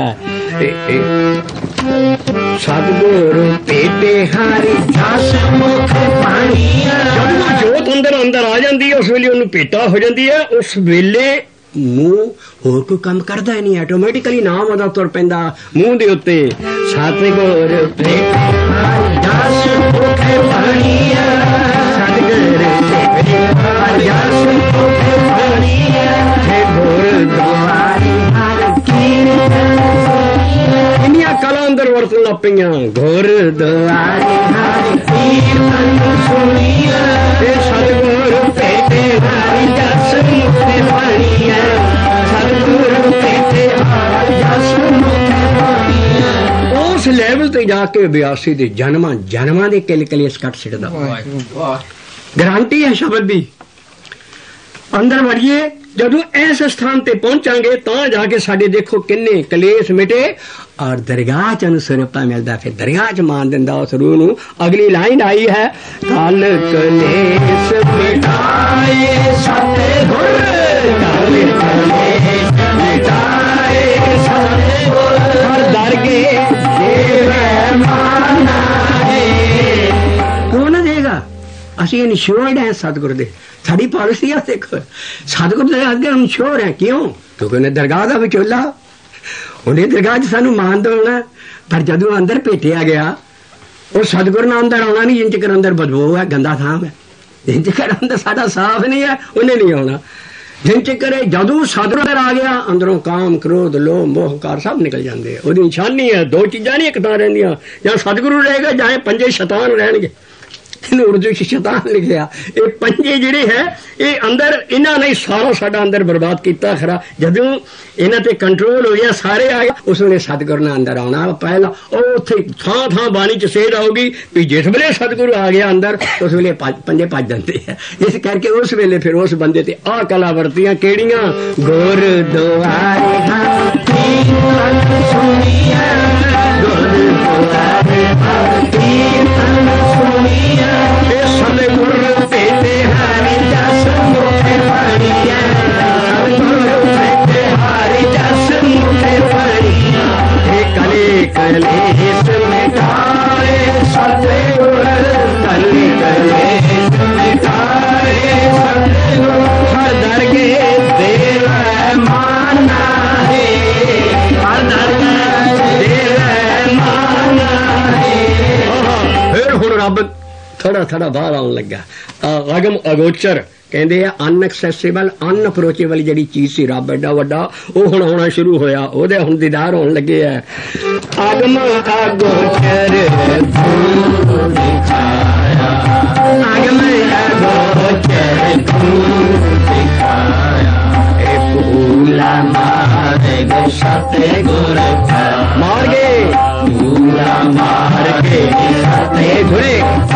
सतगुर पेटे हरि जस मुख पाणिया। जब जोत अंदर अंदर आ जाती है उस वेले उन्हें पेटा हो जाती है। उस वेले मूँह होर कोई काम करता ही नहीं, ऑटोमैटिकली नाम ओदा तुर पैंदा मूँह दे उत्ते। सतगुर पेटे जस मुखे पानिया सतगुर तेरे हर जस मुखे पानिया हे गुरद्वारे हर कीर्तन इन्नियां कला अंदर वरतन लग पईयां गुरद्वारे हर कीर्तन सुनिया हे सतगुर तेरे हर जस मुखे पानिया सतगुर तेरे हर जस मुखे पानिया उस लेवल ते जाके बियासी दे जन्मां जन्मां दे किल कलेस कट सिटदा गारंटी है शब्द दी अंदर वड़िए जदों इस स्थान ते पहुंचांगे तां जाके साडे देखो किन्ने कलेस मिटे और दरगाह च अनुसरपा मिलता फिर दरगाह च मान दिंदा उस रूह नूं अगली लाइन आई है कल कलेस मिटाए सतगुर कल कलेस मिटाए सतगुर हर दरगे देवे माना है क्यों ना देगा ਅਸੀਂ ਇਨਸ਼ੋਰਡ ਹੈ ਸਤਿਗੁਰ ਦੇ ਸਾਡੀ ਪਾਲਿਸੀ ਆ ਦੇਖੋ ਸਤਿਗੁਰ ਦੇ ਅੱਗੇ ਇਨਸ਼ੋਰ ਹੈ ਕਿਉਂ ਕਿਉਂਕਿ ਉਹਨੇ ਦਰਗਾਹ ਦਾ ਵਿਚੋਲਾ ਉਹਨੇ ਦਰਗਾਹ 'ਚ ਸਾਨੂੰ ਮਾਨ ਦੇਣਾ ਪਰ ਜਦੋਂ ਅੰਦਰ ਭੇਟਿਆ ਗਿਆ ਉਹ ਸਤਿਗੁਰ ਨਾਲ ਅੰਦਰ ਆਉਣਾ ਨਹੀਂ ਜਿੰਨ ਚਿਰ ਅੰਦਰ ਬਦਬੂ ਹੈ ਗੰਦਾ ਥਾਂ ਹੈ ਜਿੰਨ ਚਿਰ ਅੰਦਰ ਸਾਡਾ ਸਾਫ਼ ਨਹੀਂ ਹੈ ਉਹਨੇ ਨਹੀਂ ਆਉਣਾ ਜਿੰਨ ਚਿਰ ਜਦੋਂ ਸਤਿਗੁਰ ਅੰਦਰ ਆ ਗਿਆ ਅੰਦਰੋਂ ਕਾਮ ਕ੍ਰੋਧ ਲੋਭ ਮੋਹ ਹੰਕਾਰ ਸਭ ਨਿਕਲ ਜਾਂਦੇ ਉਹਦੀ ਨਿਸ਼ਾਨੀ ਹੈ ਦੋ ਚੀਜ਼ਾਂ ਨਹੀਂ ਇੱਕ ਤਾਂ ਰਹਿੰਦੀਆਂ ਜਾਂ ਸਤਿਗੁਰੂ ਰਹੇਗਾ ਜਾਂ ਪੰਜੇ ਸ਼ੈਤਾਨ ਰਹਿਣਗੇ उर्दू शैतान लिखिया ये पंजे जिहड़े है ये अंदर इन्हां ने सारा साडा अंदर बर्बाद किया खरा जदों इन्हां ते कंट्रोल हो गया सारे आ गए उस वेले सतगुर ने अंदर आना पहला उत्थे थां थां बाणी च सेध आऊगी भी जिस वेले सतगुरु आ गया अंदर उस वेले पंजे भज जाते हैं इस करके उस वेले फिर उस बंदे ते आ कला वरतियां केड़ियां गुरद्वारे हर कीर्तन सुनिया गुरद्वारे हर कीर्तन सुनिया सतगुर तेरे हर जस मुखे पानिया सतगुर तेरे हर जस मुखे पानिया हे कले कलेस मिटाए सतगुर कले कलेस मिटाए सतगुर हर दरगे देवा माना है हर दरगे देवा माना है फिर हुण रब थोड़ा थोड़ा बाहर आउन लगा अगम अगोचर कहते हैं अनएक्सैसिबल अनअप्रोचेबल जी चीज सी रब एडा वड्डा वो हुण होना शुरू होया ओदे हुण दीदार होण लगे है अगम अगोचर दिखाया अगम अगोचर दिखाया ए भूला मारे गो सतगुर मार गए भूला मार के सतगुर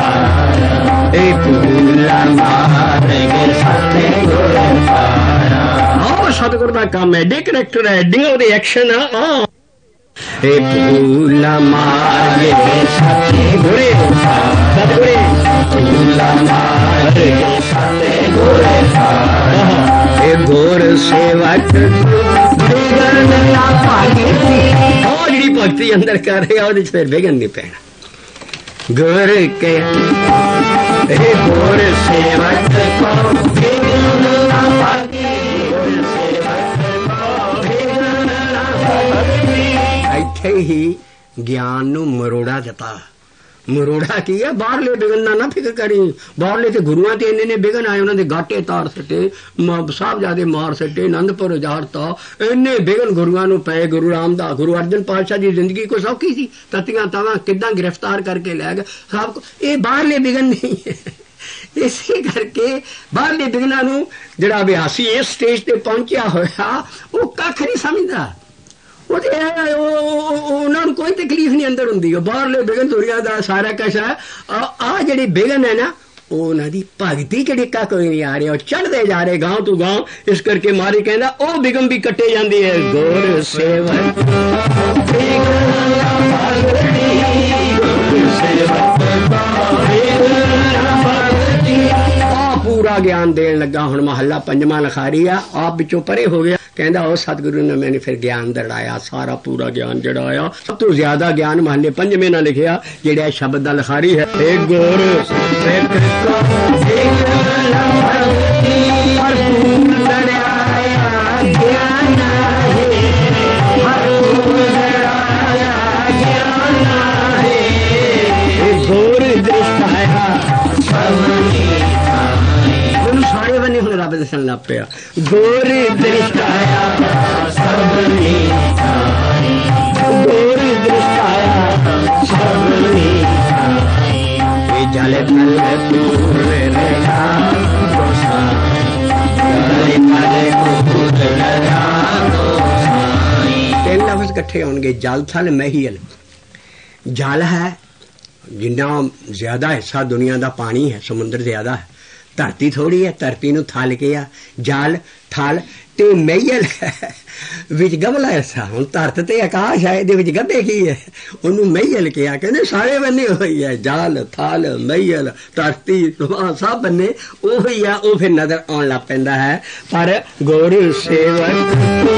सतगुर का काम है एडे करैक्टर है एडियां ओदे एक्शन आ ए भूला मार के सतगुर सतगुर भूला मार के सतगुर ए गोर सेवक बिगन ना पागे और जी भक्ति अंदर कर रहा ओदे फिर बिगन नहीं पैना गुर के हे गुर सेवक को बिगन ना पागे इत्थे ही ज्ञान नू मरोड़ा दिता मरोड़ा की है बाहरले बिगन ना फिक्र करी बाहरले ते गुरुआं ते इन्ने ने बिगन आए उन्हां दे गाटे तार सटे साहबजादे मार सटे आनंदपुर उजाड़ता इन्ने बिगन गुरुआं नू पे गुरु रामदास गुरु अर्जन पातशाह दी जिंदगी को सौखी सी ततियां तवां किदां गिरफ्तार करके लै गए सब ये बाहरले बिगन नहीं है इसे करके बाहरले बिगनां नू जिहड़ा अभ्यासी इस स्टेज ते पहुंचिया होया वो कख नहीं समझदा उन्होंने कोई तकलीफ नहीं अंदर होंगी बाहरले बिगन दुनिया का सारा कुछ है आ जी बिगन है ना उन्होंने भगती जी कख नहीं आ रही चढ़ते जा रहे गांव तू गांव इस करके मारी कहना ओ बिगम भी कट्टे जाती है गुर सेवक पूरा ज्ञान देन लगा हुण महला पंजवां लिखारी आ आप विचों परे हो गया कहंदा ओ सतगुरु ने मैंने फिर ज्ञान दड़ाया सारा पूरा ज्ञान जड़ा आया सब तो ज्यादा ज्ञान महले पंजवें ना लिखिया जेड़ा शब्द दा लिखारी है ए गुर सिख गुर ਹੁਣ ਰੱਬ ਦੱਸਣ ਲੱਗ ਪਿਆ ਗੌਰ ਦ੍ਰਿਸ਼ਟਾਇਆ ਸਭਨੀ ਗੌਰ ਦ੍ਰਿਸ਼ਟਾਇਆ ਸਭਨੀ ਇਹ ਜਲ ਥਲ ਪੂਰੇ ਰਹਾ ਦੋਸਾ ਜਲ ਥਲ ਪੂਰੇ ਰਹਾ ਦੋਸਾ ਤਿੰਨ ਲਫ਼ਜ਼ ਇਕੱਠੇ ਹੋਣਗੇ ਜਲ ਥਲ ਮਹੀਲ ਜਲ ਹੈ ਜਿੰਨਾ ਜ਼ਿਆਦਾ ਹਿੱਸਾ ਦੁਨੀਆ ਦਾ ਪਾਣੀ ਹੈ ਸਮੁੰਦਰ ਜ਼ਿਆਦਾ ਹੈ ਧਰਤੀ ਥੋੜੀ ਹੈ ਧਰਤੀ ਨੂੰ ਥਲ ਕਿਹਾ ਜਲ ਥਲ ਤੇ ਮਹੀਲ ਵਿੱਚ ਗਮਲਾ ਹਿੱਸਾ ਹੁਣ ਧਰਤ ਤੇ ਆਕਾਸ਼ ਹੈ ਇਹਦੇ ਵਿੱਚ ਗੱਭੇ ਕੀ ਹੈ ਉਹਨੂੰ ਮਹੀਲ ਕਿਹਾ ਕਹਿੰਦੇ ਸਾਰੇ ਬੰਨੇ ਹੋਈ ਹੈ ਜਲ ਥਲ ਮਹੀਲ ਧਰਤੀ ਸਭ ਬੰਨੇ ਉਹ ਹੀ ਆ ਉਹ ਫਿਰ ਨਜ਼ਰ ਆਉਣ ਲੱਗ ਪੈਂਦਾ ਹੈ ਪਰ ਗੌਰ ਸੇਵਕ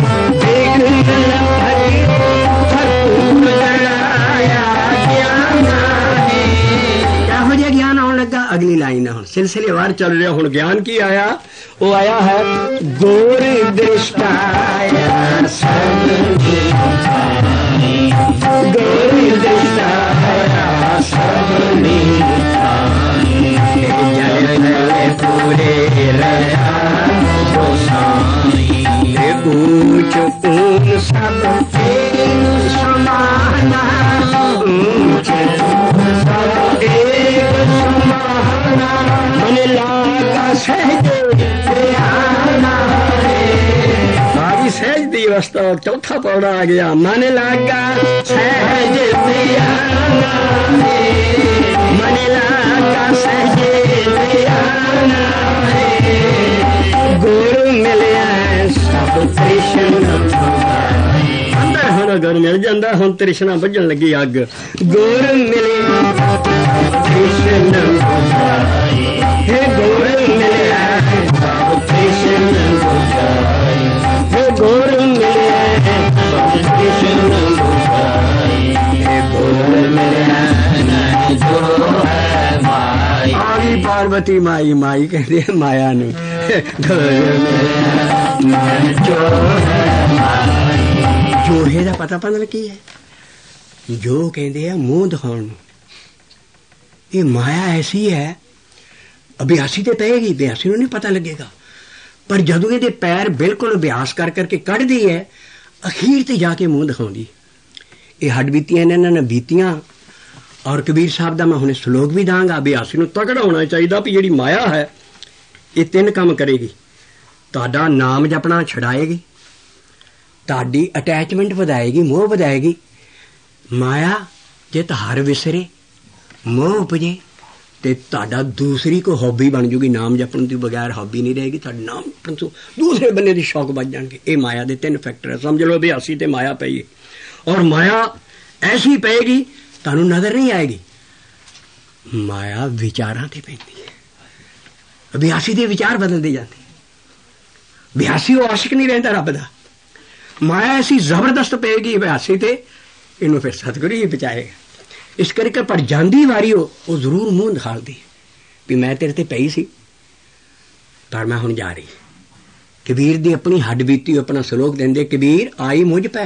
ਗਿਆਨ ਆਉਣ ਲੱਗਾ ਅਗਲੀ ਲਾਈਨ ਹੁਣ ਸਿਲਸਿਲੇਵਾਰ ਚੱਲ ਰਿਹਾ ਹੁਣ ਗਿਆਨ ਕੀ ਆਇਆ ਉਹ ਆਇਆ ਹੈ ਗੌਰ ਦ੍ਰਿਸ਼ਟਾਇਆ ਸਭਨੀ ਗੌਰ ਦ੍ਰਿਸ਼ਟਾਇਆ ਸਭਨੀ ਜਲ ਪੂਰੇ ਰਹਾ ਦੋਸਾਈ ਊਚ ਊਨ ਸਭ ਸਮਾਨਾ ਊਚ ਸਭ ਏਕ ਸਮਾਨਾ ਮਨ ਲਾਗਾ ਸਹਿਜ ਧਿਆਨਾ ਸਾਰੀ ਸਹਿਜ ਦੀ ਅਵਸਥਾ ਚੌਥਾ ਪੌੜਾ ਆ ਗਿਆ ਮਨ ਲਾਗਾ ਸਹਿਜ ਧਿਆਨਾ ਮਨ ਲਾਗਾ ਸਹਿਜ ਧਿਆਨਾ ਗੁਰੂ ਮਿਲਿਆ ਸਭ ਤ੍ਰਿਸ਼ਨਾ ਅੰਦਰ ਹੁਣ ਗੁਰ ਮਿਲ ਜਾਂਦਾ ਹੁਣ ਤ੍ਰਿਸ਼ਨਾ ਵੱਜਣ ਲੱਗੀ ਅੱਗ ਗੁਰ ਮਿਲਿਆ ਤ੍ਰਿਸ਼ਨਾ ਹੈ ਗੁਰ ਮਿਲਿਆ ਸਭ ਤ੍ਰਿਸ਼ਨਾ ਹੈ ਗੁਰ ਮਿਲਿਆ ਸਭ ਤ੍ਰਿਸ਼ਨਾ ਹੈ ਗੁਰ ਮਿਲਿਆ ਨਹੀਂ ਜੋ ਹੈ ਮਾਈ ਆਈ ਪਾਰਵਤੀ ਮਾਈ ਮਾਈ ਕਹਿੰਦੇ ਮਾਇਆ ਨੂੰ ਜੋਹੇ ਦਾ ਪਤਾ ਪਤਾ ਕੀ ਹੈ ਜੋ ਕਹਿੰਦੇ ਆ ਮੂੰਹ ਦਿਖਾਉਣ ਨੂੰ ਇਹ ਮਾਇਆ ਐਸੀ ਹੈ ਅਭਿਆਸੀ ਤੇ ਪਏਗੀ ਅਭਿਆਸੀ ਨੂੰ ਨਹੀਂ ਪਤਾ ਲੱਗੇਗਾ ਪਰ ਜਦੋਂ ਇਹਦੇ ਪੈਰ ਬਿਲਕੁਲ ਅਭਿਆਸ ਕਰ ਕਰਕੇ ਕੱਢਦੀ ਹੈ ਅਖੀਰ ਤੇ ਜਾ ਕੇ ਮੂੰਹ ਦਿਖਾਉਂਦੀ ਇਹ ਹੱਡ ਬੀਤੀਆਂ ਇਹਨਾਂ ਨੇ ਬੀਤੀਆਂ ਔਰ ਕਬੀਰ ਸਾਹਿਬ ਦਾ ਮੈਂ ਹੁਣੇ ਸਲੋਕ ਵੀ ਦਾਂਗਾ ਅਭਿਆਸੀ ਨੂੰ ਤਕੜਾ ਹੋਣਾ ਚਾਹੀਦਾ ਵੀ ਜਿਹੜੀ ਮਾਇਆ ਹੈ ਇਹ ਤਿੰਨ ਕੰਮ ਕਰੇਗੀ ਤੁਹਾਡਾ ਨਾਮ ਜਪਣਾ ਛਡਾਏਗੀ ਤੁਹਾਡੀ ਅਟੈਚਮੈਂਟ ਵਧਾਏਗੀ ਮੋਹ ਵਧਾਏਗੀ ਮਾਇਆ ਜੇ ਹਰ ਵਿਸਰੇ ਮੋਹ ਉਪਜੇ ਤੇ ਤੁਹਾਡਾ ਦੂਸਰੀ ਕੋਈ ਹੌਬੀ ਬਣ ਜੂਗੀ ਨਾਮ ਜਪਣ ਤੋਂ ਬਗੈਰ ਹੌਬੀ ਨਹੀਂ ਰਹੇਗੀ ਤੁਹਾਡਾ ਨਾਮ ਜਪਣ ਤੋਂ ਦੂਸਰੇ ਬੰਨੇ ਦੀ ਸ਼ੌਕ ਵੱਜ ਜਾਣਗੇ ਇਹ ਮਾਇਆ ਦੇ ਤਿੰਨ ਫੈਕਟਰ ਸਮਝ ਲਓ ਅਭਿਆਸੀ ਤੇ ਮਾਇਆ ਪਈ ਔਰ ਮਾਇਆ ਐਸੀ ਪਏਗੀ ਤੁਹਾਨੂੰ ਨਜ਼ਰ ਨਹੀਂ ਆਏਗੀ ਮਾਇਆ ਵਿਚਾਰਾਂ ਤੇ ਪੈਂਦੀ ਹੈ ਅਭਿਆਸੀ ਦੇ ਵਿਚਾਰ ਬਦਲਦੇ ਜਾਂਦੇ ਅਭਿਆਸੀ ਉਹ ਆਸ਼ਿਕ ਨਹੀਂ ਰਹਿੰਦਾ ਰੱਬ ਦਾ ਮਾਇਆ ਐਸੀ ਜ਼ਬਰਦਸਤ ਪਏਗੀ ਅਭਿਆਸੀ ਤੇ ਇਹਨੂੰ ਫਿਰ ਸਤਿਗੁਰੂ ਹੀ ਬਚਾਏਗਾ ਇਸ ਕਰਕੇ ਪਰ ਜਾਂਦੀ ਵਾਰੀ ਉਹ ਉਹ ਜ਼ਰੂਰ ਮੂੰਹ ਦਿਖਾਲਦੀ ਵੀ ਮੈਂ ਤੇਰੇ ਤੇ ਪਈ ਸੀ ਪਰ ਮੈਂ ਹੁਣ ਜਾ ਰਹੀ ਕਬੀਰ ਦੀ ਆਪਣੀ ਹੱਡ ਬੀਤੀ ਆਪਣਾ ਸਲੋਕ ਦਿੰਦੇ ਕਬੀਰ ਆਈ ਮੁਝ ਪੈ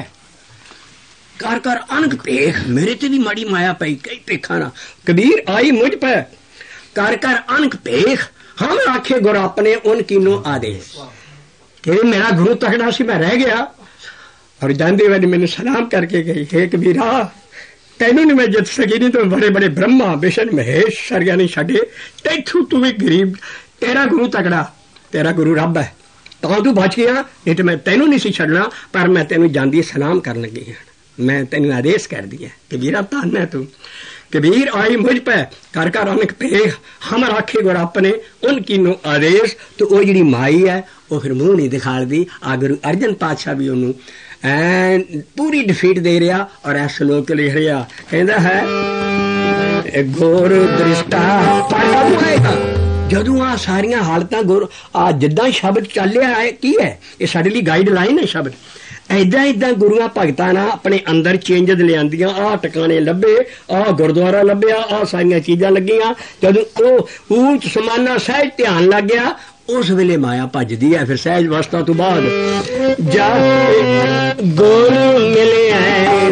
ਕਰ ਕਰ ਅਣਖ ਭੇਖ ਮੇਰੇ ਤੇ ਵੀ ਮਾੜੀ ਮਾਇਆ ਪਈ ਕਈ ਭੇਖਾਂ ਨਾ ਕਬੀਰ ਆਈ ਮੁਝ ਪੈ ਕਰ ਕਰ ਅਣਖ ਭੇਖ ਹਮ ਆਖੇ ਗੁਰ ਆਪਣੇ ਉਨ ਕੀਨੋ ਆਦੇਸ਼ ਕਿ ਮੇਰਾ ਗੁਰੂ ਤਕੜਾ ਸੀ ਮੈਂ ਰਹਿ ਗਿਆ ਔਰ ਜਾਂਦੇ ਵਾਲੀ ਮੈਨੂੰ ਸਲਾਮ ਕਰਕੇ ਗਈ ਹੈ ਕਬੀਰਾ ਤੈਨੂੰ ਨਹੀਂ ਮੈਂ ਜਿੱਤ ਸਕੀ ਨਹੀਂ ਤੂੰ ਬੜੇ ਬੜੇ ਬ੍ਰਹਮਾ ਵਿਸ਼ਨ ਮਹੇਸ਼ ਸਾਰਿਆਂ ਨੇ ਛੱਡੇ ਤੈਥੋਂ ਤੂੰ ਵੀ ਗਰੀਬ ਤੇਰਾ ਗੁਰੂ ਤਕੜਾ ਤੇਰਾ ਗੁਰੂ ਰੱਬ ਹੈ ਤਾਂ ਤੂੰ ਬਚ ਗਿਆ ਨਹੀਂ ਤੇ ਮੈਂ ਤੈਨੂੰ ਨਹੀਂ ਸੀ ਛੱਡਣਾ ਪਰ ਮੈਂ ਤੈਨੂੰ ਜਾਂਦੀ ਸਲਾਮ ਕਰਨ ਲੱਗੀ ਹਾਂ ਮੈਂ ਤੈਨੂੰ ਆਦੇਸ਼ ਕਰਦੀ ਹੈ ਕਬੀਰਾ ਧੰਨ ਹੈ ਤੂੰ कबीर आई मुझ पे कर कर अनक पेख हम राखे गुर अपने उनकी नो आदेश तो वो जी माई है वो फिर मुंह नहीं दिखाती आ गुरु अर्जन पातशाह भी उन्होंने एन पूरी डिफीट दे रहा और ऐ श्लोक लिख रहा कहता है गुर दृष्टा आएगा जदों आ सारिया हालत गुर आ जिदा शब्द चलिया है की है ये साडे लई गाइडलाइन है शब्द ऐदा ऐदा गुरुआ भगतां ना अपने अंदर चेंजेस लियांदियां आ टकाने लभे आ गुरुद्वारा लभ्या आ सारियां चीजां लगियां जदों ओ ऊंच समाना सहज ध्यान लग गया उस वेले माया भजदी है फिर सहज अवस्था तो बाद जा गुरु मिले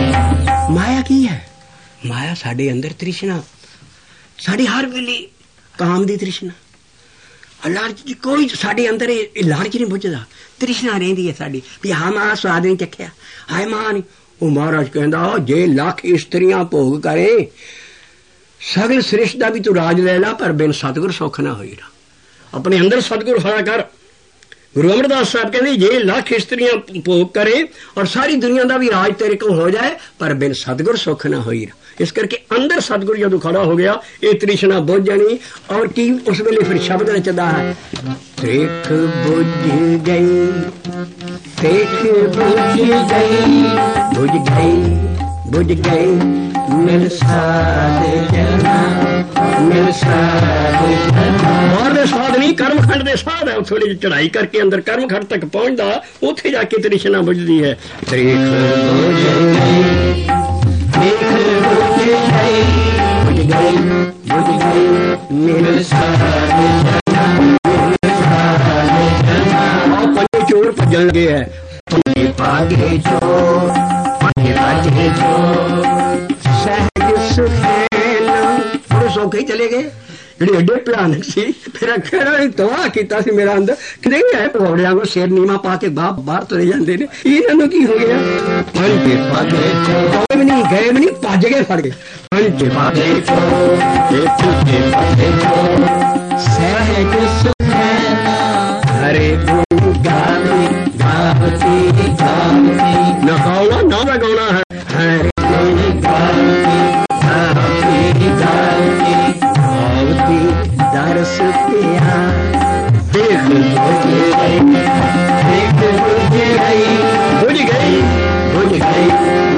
माया की है माया साडे अंदर तृष्णा साडे हर वेले ਕਾਮ ਦੀ ਤ੍ਰਿਸ਼ਨਾ, ਲਾਲਚ ਕੋਈ ਸਾਡੇ ਅੰਦਰ ਇਹ ਲਾਲਚ ਨਹੀਂ ਬੁੱਝਦਾ, ਤ੍ਰਿਸ਼ਨਾ ਰਹਿੰਦੀ ਹੈ ਸਾਡੀ ਵੀ ਹਾਂ ਮਾਂ ਸਵਾਦ ਨਹੀਂ ਚੱਖਿਆ, ਹਾਏ ਮਾਂ ਨਹੀਂ। ਉਹ ਮਹਾਰਾਜ ਕਹਿੰਦਾ ਜੇ ਲੱਖ ਇਸਤਰੀਆਂ ਭੋਗ ਕਰੇ ਸਗਲ ਸ੍ਰਿਸ਼ਟ ਦਾ ਵੀ ਤੂੰ ਰਾਜ ਲੈ ਲਾ, ਪਰ ਬਿਨ ਸਤਿਗੁਰ ਸੁੱਖ ਨਾ ਹੋਈ ਰਾ। ਆਪਣੇ ਅੰਦਰ ਸਤਿਗੁਰ ਹੋਇਆ ਕਰ। ਗੁਰੂ ਅਮਰਦਾਸ ਸਾਹਿਬ ਕਹਿੰਦੇ ਜੇ ਲੱਖ ਇਸਤਰੀਆਂ ਭੋਗ ਕਰੇ ਔਰ ਸਾਰੀ ਦੁਨੀਆ ਦਾ ਵੀ ਰਾਜ ਤੇਰੇ ਕੋਲ ਹੋ ਜਾਏ, ਪਰ ਬਿਨ ਸਤਿਗੁਰ ਸੁੱਖ ਨਾ ਹੋਈ ਰਾ। ਇਸ ਕਰਕੇ ਅੰਦਰ ਸਤਿਗੁਰ ਜਦੋਂ ਖੜਾ ਹੋ ਗਿਆ ਇਹ ਤ੍ਰਿਸ਼ਨਾ ਬੁੱਝ ਜਾਣੀ। ਔਰ ਕੀ ਉਸ ਵੇਲੇ ਫਿਰ ਸ਼ਬਦ ਰਚਦਾ ਹੈ, ਤ੍ਰਿਖ ਬੁੱਝ ਗਈ, ਤ੍ਰਿਖ ਬੁੱਝ ਗਈ, ਬੁੱਝ ਗਈ, ਬੁੱਝ ਗਈ, ਮਿਲ ਸਾਧ ਜਨਾ, ਮਿਲ ਸਾਧ ਜਨਾ। ਮਾਰ ਦੇ ਸਾਧ ਨਹੀਂ, ਕਰਮਖੰਡ ਦੇ ਸਾਧ ਹੈ। ਉਹ ਥੋੜੀ ਜਿਹੀ ਚੜਾਈ ਕਰਕੇ ਅੰਦਰ ਕਰਮਖੰਡ ਤੱਕ ਪਹੁੰਚਦਾ, ਉੱਥੇ ਜਾ ਕੇ ਤ੍ਰਿਸ਼ਨਾ ਬੁੱਝਦੀ ਹੈ। ਤ੍ਰਿਖ ਬੁੱਝ ਗਈ, ਤ੍ਰਿਖ ਬੁੱਝ ਗਈ, ਬੁੱਝ ਗਈ, ਬੁੱਝ ਗਈ, ਮਿਲ ਸਾਧ ਜਨਾ, ਮਿਲ ਸਾਧ ਜਨਾ। ਆਹ ਪੰਜੇ ਚੋਰ ਭੱਜਣ ਲੱਗੇ ਹੈ, ਪੰਜੇ ਭਾਗੇ ਚੋਰ, ਪੰਜੇ ਭਾਗੇ ਚੋਰ, ਸਹਿਜ ਸੁਖੈਨ। ਬੜੇ ਸੌਖੇ ਚਲੇ ਗਏ ਜਿਹੜੇ ਐਡੇ ਭਿਆਨਕ ਸੀ। ਫਿਰ ਆਖਿਆ ਤਬਾਹ ਕੀਤਾ ਸੀ ਮੇਰਾ ਅੰਦਰ, ਕਿਤੇ ਹੈ ਪਕੌੜਿਆਂ ਨੂੰ ਸਿਰ ਨੀਮਾ ਪਾ ਕੇ ਬਾਹਰ ਬਾਹਰ ਤੁਰੇ ਜਾਂਦੇ ਨੇ। ਇਹਨਾਂ ਨੂੰ ਕੀ ਹੋ ਗਿਆ? ਪੰਜੇ ਭਾਗੇ ਚੋਰ ਵੀ ਨਹੀਂ ਗਏ, ਵੀ ਨਹੀਂ ਭੱਜ ਗਏ, ਫੜ ਗਏ। ਪੰਜੇ ਭਾਗੇ ਚੋਰ, ਪੰਜੇ ਭਾਗੇ ਚੋਰ, ਸਹਿਜ ਸੁਖੈਨ, ਹਰੇ ਗੁਣ ਗਾਵੇ ਗਾਵਤੀ ਗਾਵਤੀ। ਨਾ ਗਾਉਣਾ ਨਾ ਮੈਂ ਗਾਉਣਾ ਹੈ, ਹਰੇ ਗੁਣ ਗਾਵਤੀ ਗਾਵਤੀ ਗਾਵਤੀ, ਗਾਵਤੀ ਦਰਸ ਪਿਆ। ਦੇਖ ਬੁੱਝ ਗਈ, ਦੇਖ ਬੁੱਝ ਗਈ, ਬੁੱਝ ਗਈ, ਬੁੱਝ ਗਈ,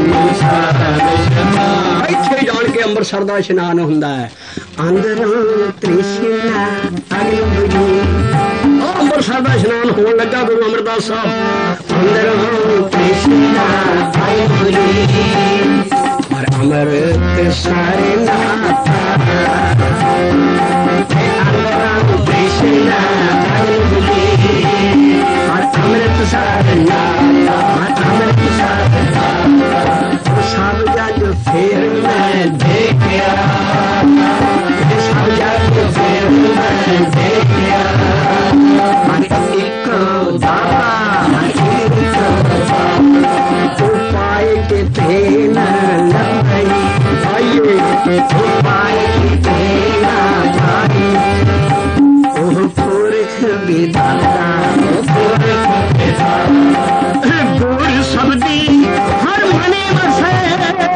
ਇੱਥੇ ਜਾਣ ਕੇ ਅੰਮ੍ਰਿਤਸਰ ਦਾ ਇਸ਼ਨਾਨ ਹੁੰਦਾ ਹੈ। ਅੰਦਰੋਂ ਤ੍ਰਿਸ਼ਨਾ ਅਗਲ ਬੁਝੀ, ਅੰਮ੍ਰਿਤਸਰ ਦਾ ਇਸ਼ਨਾਨ ਹੋਣ ਲੱਗਾ ਗੁਰੂ ਅਮਰਦਾਸ ਸਾਹਿਬ। ਅੰਦਰੋਂ ਤ੍ਰਿਸ਼ਨਾ ਅਗਲ ਬੁਝੀ, ਪਰ ਅੰਮ੍ਰਿਤ ਸਾਰੇ ਨਾਤਾ, ਅੰਦਰੋਂ ਤ੍ਰਿਸ਼ਨਾ ਅਗਲ ਬੁਝੀ, ਪਰ ਅੰਮ੍ਰਿਤ ਸਾਰੇ ਨਾਤਾ, ਅੰਮ੍ਰਿਤ ਸਾਰੇ ਨਾਤਾ। ਸਭ ਜਗ ਫੇਰ ਮੈਂ ਦੇਖਿਆ, ਸਭ ਜਗ ਫੇਰ ਮੈਂ ਦੇਖਿਆ, ਮਨ ਇੱਕ ਦਾਤਾ, ਮਨ ਇੱਕ ਦਾਤਾ। ਤੂੰ ਪਾਏ ਕਿ ਤੇ ਨਾ ਲੱਭਈ, ਪਾਈਏ ਤੂੰ ਪਾਏ ਕਿ ਤੇ ਨਾ ਪਾਈ। ਉਹ ਪੁਰਖ ਵਿਦਾਤਾ, ਉਹ ਪੁਰਖ ਵਿਦਾਤਾ। ਗੁਰ ਸਬਦੀ ਹਰ ਮਨੇ ਵਸੈ,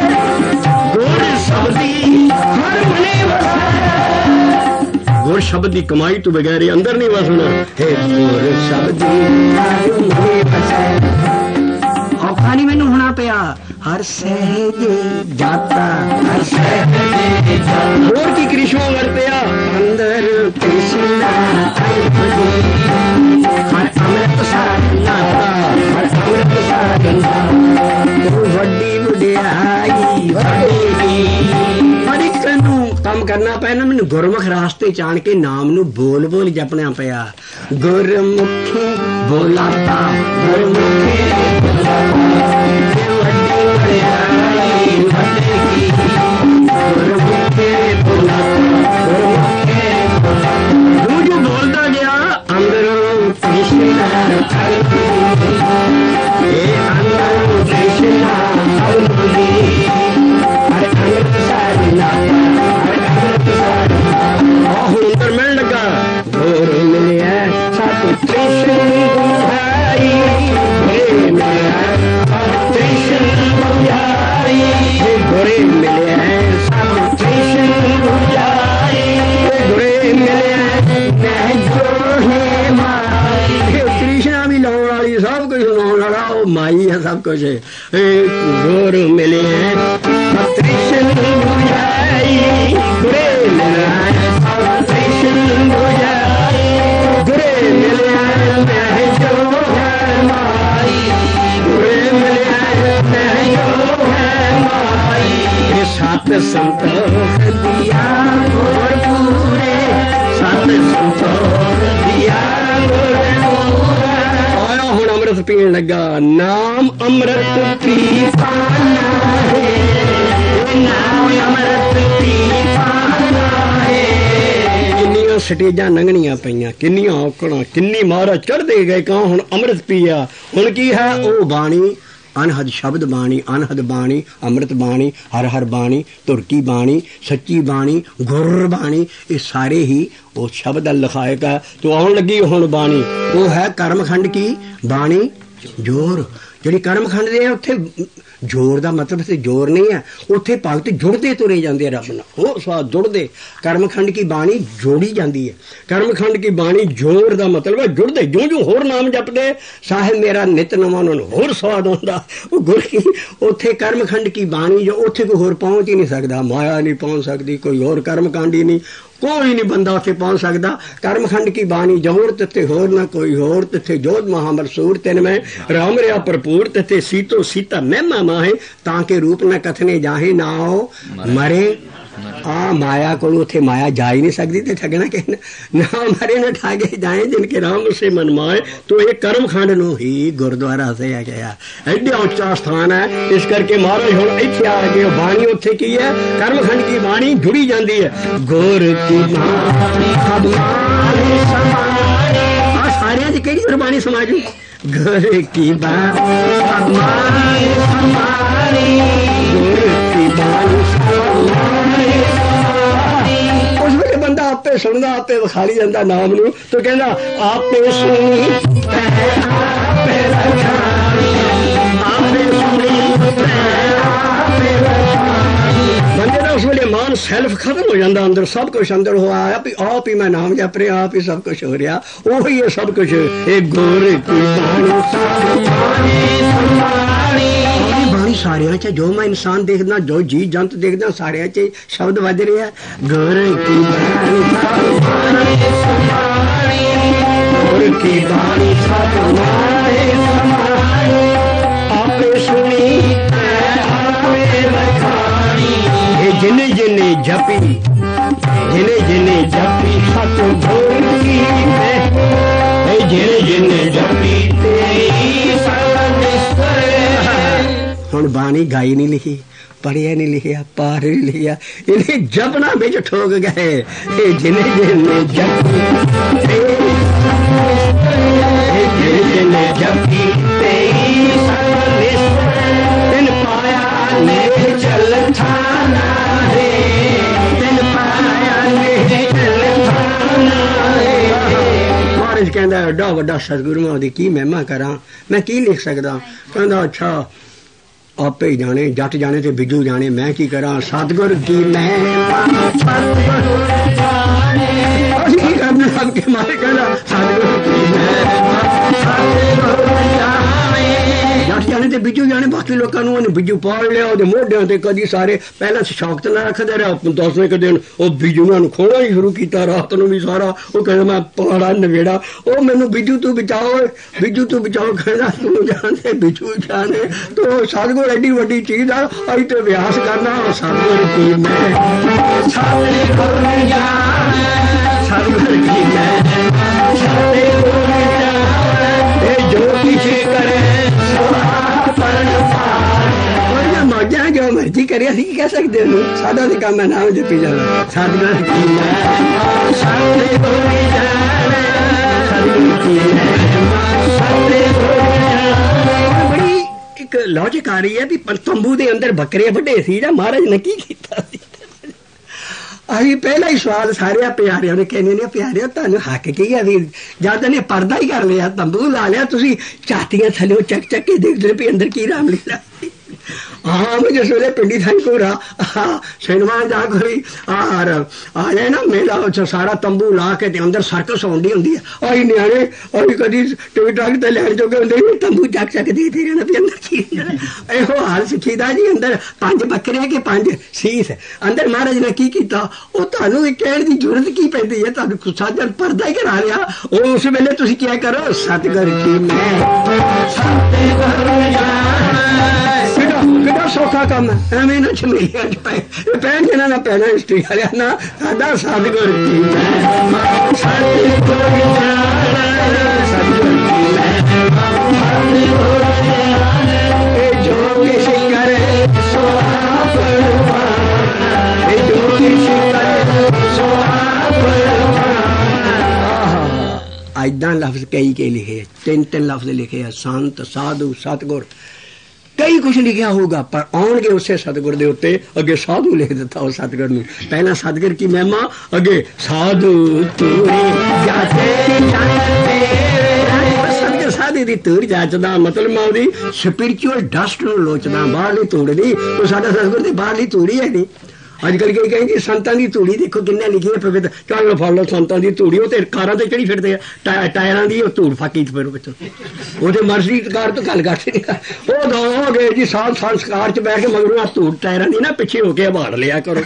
ਗੁਰ ਸਬਦੀ ਹਰ ਮਨੇ ਵਸੈ। ਗੁਰ ਸ਼ਬਦ ਦੀ ਕਮਾਈ ਤੋਂ ਬਗੈਰ ਅੰਦਰ ਨਹੀਂ ਵਸਣਾ ਹੈ। ਗੁਰ ਸ਼ਬਦੀ ਹਰ ਮਨੇ ਵਸੈ। ਔਖਾ ਨਹੀਂ ਮੈਨੂੰ ਹੋਣਾ ਪਿਆ, ਹਰ ਸਹਿਜ ਜਾਤਾ, ਹਰ ਸਹਿਜ ਜਾਤਾ। ਹੋਰ ਕੀ ਕ੍ਰਿਸ਼ਮਾ ਵਰਤਿਆ, ਅੰਦਰ ਕ੍ਰਿਸ਼ਨਾ ਅਗਲ ਬੁਝੀ, ਹਰ ਅੰਮ੍ਰਿਤ ਸਾਧ ਨਾਤਾ, ਹਰ ਅੰਮ੍ਰਿਤ ਸਾਧ ਨਾਤਾ। ਤੂੰ ਵੱਡੀ ਵਡਿਆਈ ਵੱਡੀ, ਹਰ ਇੱਕ ਨੂੰ ਕੰਮ ਕਰਨਾ ਪਿਆ ਨਾ। ਮੈਨੂੰ ਗੁਰਮੁਖ ਰਾਸਤੇ ਚਾਣ ਕੇ ਨਾਮ ਨੂੰ ਬੋਲ ਬੋਲ ਜਪਣਾ ਪਿਆ। ਗੁਰਮੁਖੀ ਬੋਲਾਤਾ, ਗੁਰਮੁਖੀ ਬੋਲਾਤਾ, ਵੱਡੀ ਵਡਿਆਈ ਵੱਡੇਗੀ। ਗੁਰਮੁਖੀ ਬੋਲਾਤਾ, ਗੁਰਮੁਖੀ ਬੋਲਾਤਾ। ਤੂੰ ਜੋ ਬੋਲਦਾ ਗਿਆ ਅੰਦਰੋਂ ਕ੍ਰਿਸ਼ਨਾ ਅਗਲ ਬੁਝੀ, ਇਹ ਅੰਦਰੋਂ ਕ੍ਰਿਸ਼ਨਾ ਅਗਲ ਬੁਝੀ, ਹਰ ਅੰਮ੍ਰਿਤ ਸਾਰੇ ਨਾਤਾ, ਹਰ ਅੰਮ੍ਰਿਤ ਸਾਰੇ ਨਾਤਾ। ਆਹ ਅੰਦਰ ਮਿਲਣ ਲੱਗਾ, ਗੁਰ ਮਿਲਿਆ ਸਤ ਤ੍ਰਿਸ਼ਨ ਬੁਝਾਈ, ਗੁਰੇ ਮਿਲਿਆ ਸਤ ਤ੍ਰਿਸ਼ਨ ਬੁਝਾਈ, ਗੁਰੇ ਮਿਲਿਆ ਸਤ ਤ੍ਰਿਸ਼ਨ ਬੁਝਾਈ, ਗੁਰੇ ਮਿਲਿਆ ਮੈਂ ਜੋ ਹੈ ਮਾਈ। ਤ੍ਰਿਸ਼ਨਾ ਵੀ ਲਾਉਣ ਵਾਲੀ, ਸਭ ਕੁਝ ਲਾਉਣ ਵਾਲਾ ਉਹ ਮਾਈ ਹੈ ਸਭ ਕੁਝ। ਗੁਰ ਮਿਲਿਆ ਸਤ ਤ੍ਰਿਸ਼ਨ ਬੁਝਾਈ, ਗੁਰੇ ਮਿਲਿਆ ਸਤ ਤ੍ਰਿਸ਼ਨ ਬੁਝਾਈ, ਗੁਰੇ ਮਿਲਿਆ ਮੈਂ ਜੋ ਹੈ ਮਾਈ, ਗੁਰੇ ਮਿਲਿਆ ਮੈਂ ਜੋ ਹੈ ਮਾਈ। ਸਤ ਸੰਤੋਖ ਦਿਆ ਗੁਰ ਪੂਰੇ, ਸਤ ਸੰਤੋਖ ਦਿਆ ਗੁਰ ਪੂਰੇ। ਆਇਆ ਹੁਣ ਅੰਮ੍ਰਿਤ ਪੀਣ ਲੱਗਾ, ਨਾਮ ਅੰਮ੍ਰਿਤ ਪੀ ਪਾਣਾ ਹੈ, ਨਾਮ ਅੰਮ੍ਰਿਤ ਪੀ ਪਾਣਾ ਹੈ। ਜਿੰਨੀ किन्नियां स्टेजां लंघणियां पईयां, किन्नियां औकड़ां, किन्नी महाराज चढ़दे गए कां हुण अमृत पीया। हुण की है ओ बाणी अनहद शब्द बाणी, अनहद बाणी, अमृत बाणी, हर हर बाणी, तुरकी बाणी, सच्ची बाणी, गुर बाणी, ये सारे ही वो शब्द लिखाएगा। तो आउण लगी हुण बाणी, वो है कर्मखंड की बाणी जोर। ਜਿਹੜੀ ਕਰਮਖੰਡ ਦੇ ਆ ਉੱਥੇ ਜ਼ੋਰ ਦਾ ਮਤਲਬ ਤੇ ਜ਼ੋਰ ਨਹੀਂ ਹੈ, ਉੱਥੇ ਭਗਤ ਜੁੜਦੇ ਤੁਰੇ ਜਾਂਦੇ ਰੱਬ ਨਾਲ, ਹੋਰ ਸਵਾਦ ਜੁੜਦੇ। ਕਰਮਖੰਡ ਕੀ ਬਾਣੀ ਜੋੜੀ ਜਾਂਦੀ ਹੈ, ਕਰਮਖੰਡ ਕੀ ਬਾਣੀ ਜ਼ੋਰ ਦਾ ਮਤਲਬ ਹੈ ਜੁੜਦੇ। ਜਿਉਂ ਜਿਉਂ ਹੋਰ ਨਾਮ ਜਪਦੇ ਸਾਹਿਬ ਮੇਰਾ ਨਿਤ ਨਵਾਂ, ਉਹਨਾਂ ਨੂੰ ਹੋਰ ਸਵਾਦ ਆਉਂਦਾ। ਉਹ ਗੁਰ ਕੀ ਉੱਥੇ ਕਰਮਖੰਡ ਕੀ ਬਾਣੀ ਜੋ ਉੱਥੇ ਕੋਈ ਹੋਰ ਪਹੁੰਚ ਹੀ ਨਹੀਂ ਸਕਦਾ, ਮਾਇਆ ਨਹੀਂ ਪਹੁੰਚ ਸਕਦੀ, ਕੋਈ ਹੋਰ ਕਰਮਕਾਂਡ ਹੀ ਨਹੀਂ, कोई नहीं बंदा उत्थे पहुंच सकता। कर्मखंड की बाणी जोर तिथे होर ना कोई होर, तिथे जोध महामरसूर तिन में राम रहा भरपूर, तिथे सीतो सीता महिमा माहे, ताके रूप न कथने जाहे ना आओ मरे। आ माया को उत्थे माया जा ही नहीं सकती, ते ठगना कि ना मरे न ठागे जाए जिनके राम से मन माए। तो ये कर्मखंड नूं ही गुरुद्वारा से आ गया, एडा उच्चा स्थान है। इस करके महाराज हुण इत्थे आ गए, बाणी उत्थे की है कर्मखंड की बाणी जुड़ी जाती है। गुर की बाणी सारियां च किहड़ी गुरबाणी समाजू? गुर की बाणी गुर की बाणी उस वे बंदा आपे सुनता, आपे विखाली जाता नाम नूं, तो कहना आपे सुनी आपे रखानी, आपे सुनी बंदे का उस वे मान सैल्फ खत्म हो जाता, अंदर सब कुछ अंदर हो आया भी आप ही मैं नाम जप रहा, आप ही सब कुछ हो रहा, वही है सब कुछ। एक गुर की बाणी सारिया च जो मैं इंसान देखना, जो जी जंत देखना, सारिया च शब्द बज रहा है। गुर की बाणी गुर की बाणी आपे सुनी जिने जिने जपी, जिने जिने जपी सत गुर की, जिने जिने जपी हुण बाणी गाई नहीं लिखी, पढ़िया नहीं लिखिया, पार नहीं लिखिया, इन्हें जपना बिच ठोक गए। ये जिने जिने जपी जिने जिने जपी तिन पाया ने चल थाना रे, तिन पाया ने चल थाना रे। महाराज कहता एडा वड्डा सतगुरु मैं की महिमा करा, मैं की लिख सकदा? कहता अच्छा आपे ही जाने, जट जाने ते बिजू जाने, मैं की करा? सतगुर की महिमा की करना सबके मारे, कहना सतगुर की महिमा जट जाने ते बिजू जाने। बाकी लोगों ने बिजू पाल लिया वो मोढियां ते, कदी सारे पहले शौक तो ना रखते रहे, दस एक दिन वो बिजू ने खोना ही शुरू किया, रात को भी सारा वो कहना मैं पाड़ा नवेड़ा, वो मैनू बिजू तू बचाओ, बिजू तू बचाओ, कहना तू जाने बिजू जाने। तो सतगुर एडी वड्डी चीज आ, अभी तो अभ्यास करना सतगुर की मैं सतगुर की मैं जो किसी करे मौजा जो मर्जी करे, असी कह सकते हो, साडा तो काम है नाम जपी जाना। सतगुर की बड़ी एक लॉजिक आ रही है भी तंबू के अंदर बकरे वड्डे सी, महाराज ने की कीता सी। अभी पहला ही सवाल सारे प्यारिया ने कहने ने प्यारिया तुहानू हक की है भी जद ने पर्दा ही कर लिया, तंबू ला लिया, तुसी छातियां थल्ले चक चक के देखते भी अंदर की रामलीला। हाँ मुझे जिस वे पिंडी थाई घोरा सिनेमा जा कोई आर आ जाए ना मेला, सारा तंबू ला के अंदर सर्कस होंदी होंदी है, आई न्याणे आई कदी टिकट ते लैन जोगे होंदे, तंबू चक चक देखते रहना भी अंदर की इहो हाल सिखी दा जी। अंदर पंज बकरे के पंज सीस अंदर महाराज ने की कीता, वो तुहानू कहण दी जरूरत की पैंदी है, तुहानू साजन पर्दा ही करा लिया। वो उस वेले तुसीं क्या करो, सतगुर की मैं कितना सौखा काम है, एवं ना झमेलिया पैन जिन्हों ने पैना हिस्ट्री वाले ना साडा सतगुर की जो किस करे सो जो किस करे सो ਇੱਦਾਂ ਲਫ਼ਜ਼ ਕਈ ਕੇ ਲਿਖੇ, ਤਿੰਨ ਤਿੰਨ ਲਫ਼ਜ਼ ਲਿਖੇ ਆ, ਸੰਤ, ਸਾਧੂ, ਸਤਿਗੁਰ, ਕਈ ਕੁਛ ਲਿਖਿਆ ਹੋਊਗਾ, ਪਰ ਆਉਣਗੇ ਉਸੇ ਸਤਿਗੁਰ ਦੇ ਉੱਤੇ ਅੱਗੇ ਸਾਧੂ ਲਿਖ ਦਿੱਤਾ ਉਹ ਸਤਿਗੁਰ ਨੂੰ। ਪਹਿਲਾਂ ਸਤਿਗੁਰ ਕੀ ਮਹਿਮਾ, ਅੱਗੇ ਸਾਧੂ ਤੂਰੇ ਸਤਿਗੁਰ ਸਾਧੂ ਦੀ ਧੂੜ ਜਾਚਦਾ, ਮਤਲਬ ਮੈਂ ਉਹਦੀ ਸਪਿਰਿਚੁਅਲ ਡਸਟ ਨੂੰ ਲੋਚਦਾ, ਬਾਹਰਲੀ ਧੂੜ ਦੀ। ਉਹ ਸਾਡਾ ਸਤਿਗੁਰ ਦੀ ਬਾਹਰਲੀ ਧੂੜ ਹੀ ਹੈ ਨਹੀਂ। ਅੱਜ ਕੱਲ੍ਹ ਕੀ ਕਹਿੰਦੇ ਸੰਤਾਂ ਦੀ ਧੂੜੀ ਦੇਖੋ ਕਿੰਨੇ ਲਿਖੀ ਹੈ ਪਵਿੱਤਰ, ਚੱਲ ਫੜ ਲਓ ਸੰਤਾਂ ਦੀ ਧੂੜੀ, ਉਹ ਤੇ ਕਾਰਾਂ ਤੇ ਚੜੀ ਫਿਰਦੇ ਆ, ਟਾਇਰਾਂ ਦੀ ਉਹ ਧੂੜ ਫਾਕੀ ਫਿਰ ਵਿੱਚ ਉਹਦੇ ਮਰਜ਼ੀ ਕਾਰ ਤੋਂ ਗੱਲ ਕਰਦੇ ਨਹੀਂ। ਉਹ ਦੋ ਹੋ ਗਏ ਜੀ ਸਾਲ ਸੰਸਕਾਰ ਚ ਬੈਠ ਕੇ ਮਗਰੋਂ ਆ ਧੂੜ ਟਾਇਰਾਂ ਦੀ ਨਾ ਪਿੱਛੇ ਹੋ ਕੇ ਬਾੜ ਲਿਆ ਕਰੋ।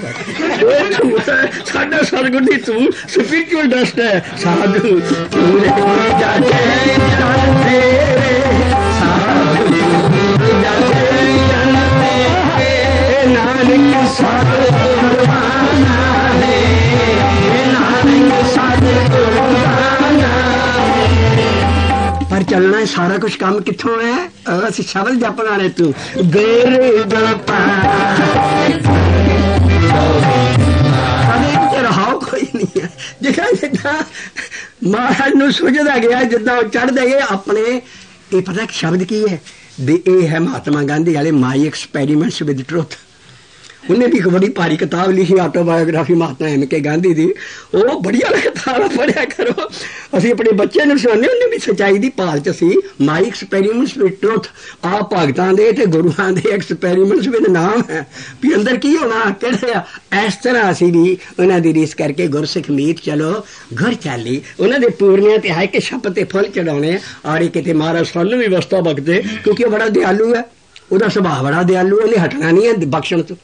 ਸਾਡਾ ਸਤਿਗੁਰ ਦੀ ਧੂੜ ਸਪਿਰਿਚੁਅਲ ਡਸਟ ਹੈ। ਸਾਧੂ पर चलना सारा कुछ काम कितों है, असि शब्द जपना ने तू तेरे रहाओ कोई नहीं है। जिदा जिदा महाराज नूं सुझदा गया, जिदा चढ़दे गए अपने, ये पता शब्द की है, ये है महात्मा गांधी वाले माई एक्सपेरिमेंट्स विद ट्रुथ। उन्हें भी एक बड़ी भारी किताब लिखी ऑटोबायोग्राफी महात्मा एम के गांधी की, वो बढ़िया किताब पढ़िया करो। असी अपने बच्चे ने सुनाने, उन्हें भी सच्चाई की भाल च सी। माई एक्सपेरीमेंट्स विद ट्रुथ, आ भगतां दे ते गुरुआं दे एक्सपेरीमेंट्स विद नाम है भी अंदर की होना किहड़े आ। इस तरह असी भी उन्हां दी रीस करके गुरसिख मीत चलो घर चाली, उन्हां दे पूर्णियां ते हाय के छप ते फुल चढ़ाने, और किते महाराज सानूं भी वस्ता बखदे, क्योंकि वो बड़ा दयालु है, ਉਹਦਾ ਸੁਭਾਅ ਬੜਾ ਦਿਆਲੂ, ਉਹਨੇ ਹਟਣਾ ਨਹੀਂ ਹੈ ਬਖਸ਼ਣ ਤੋਂ।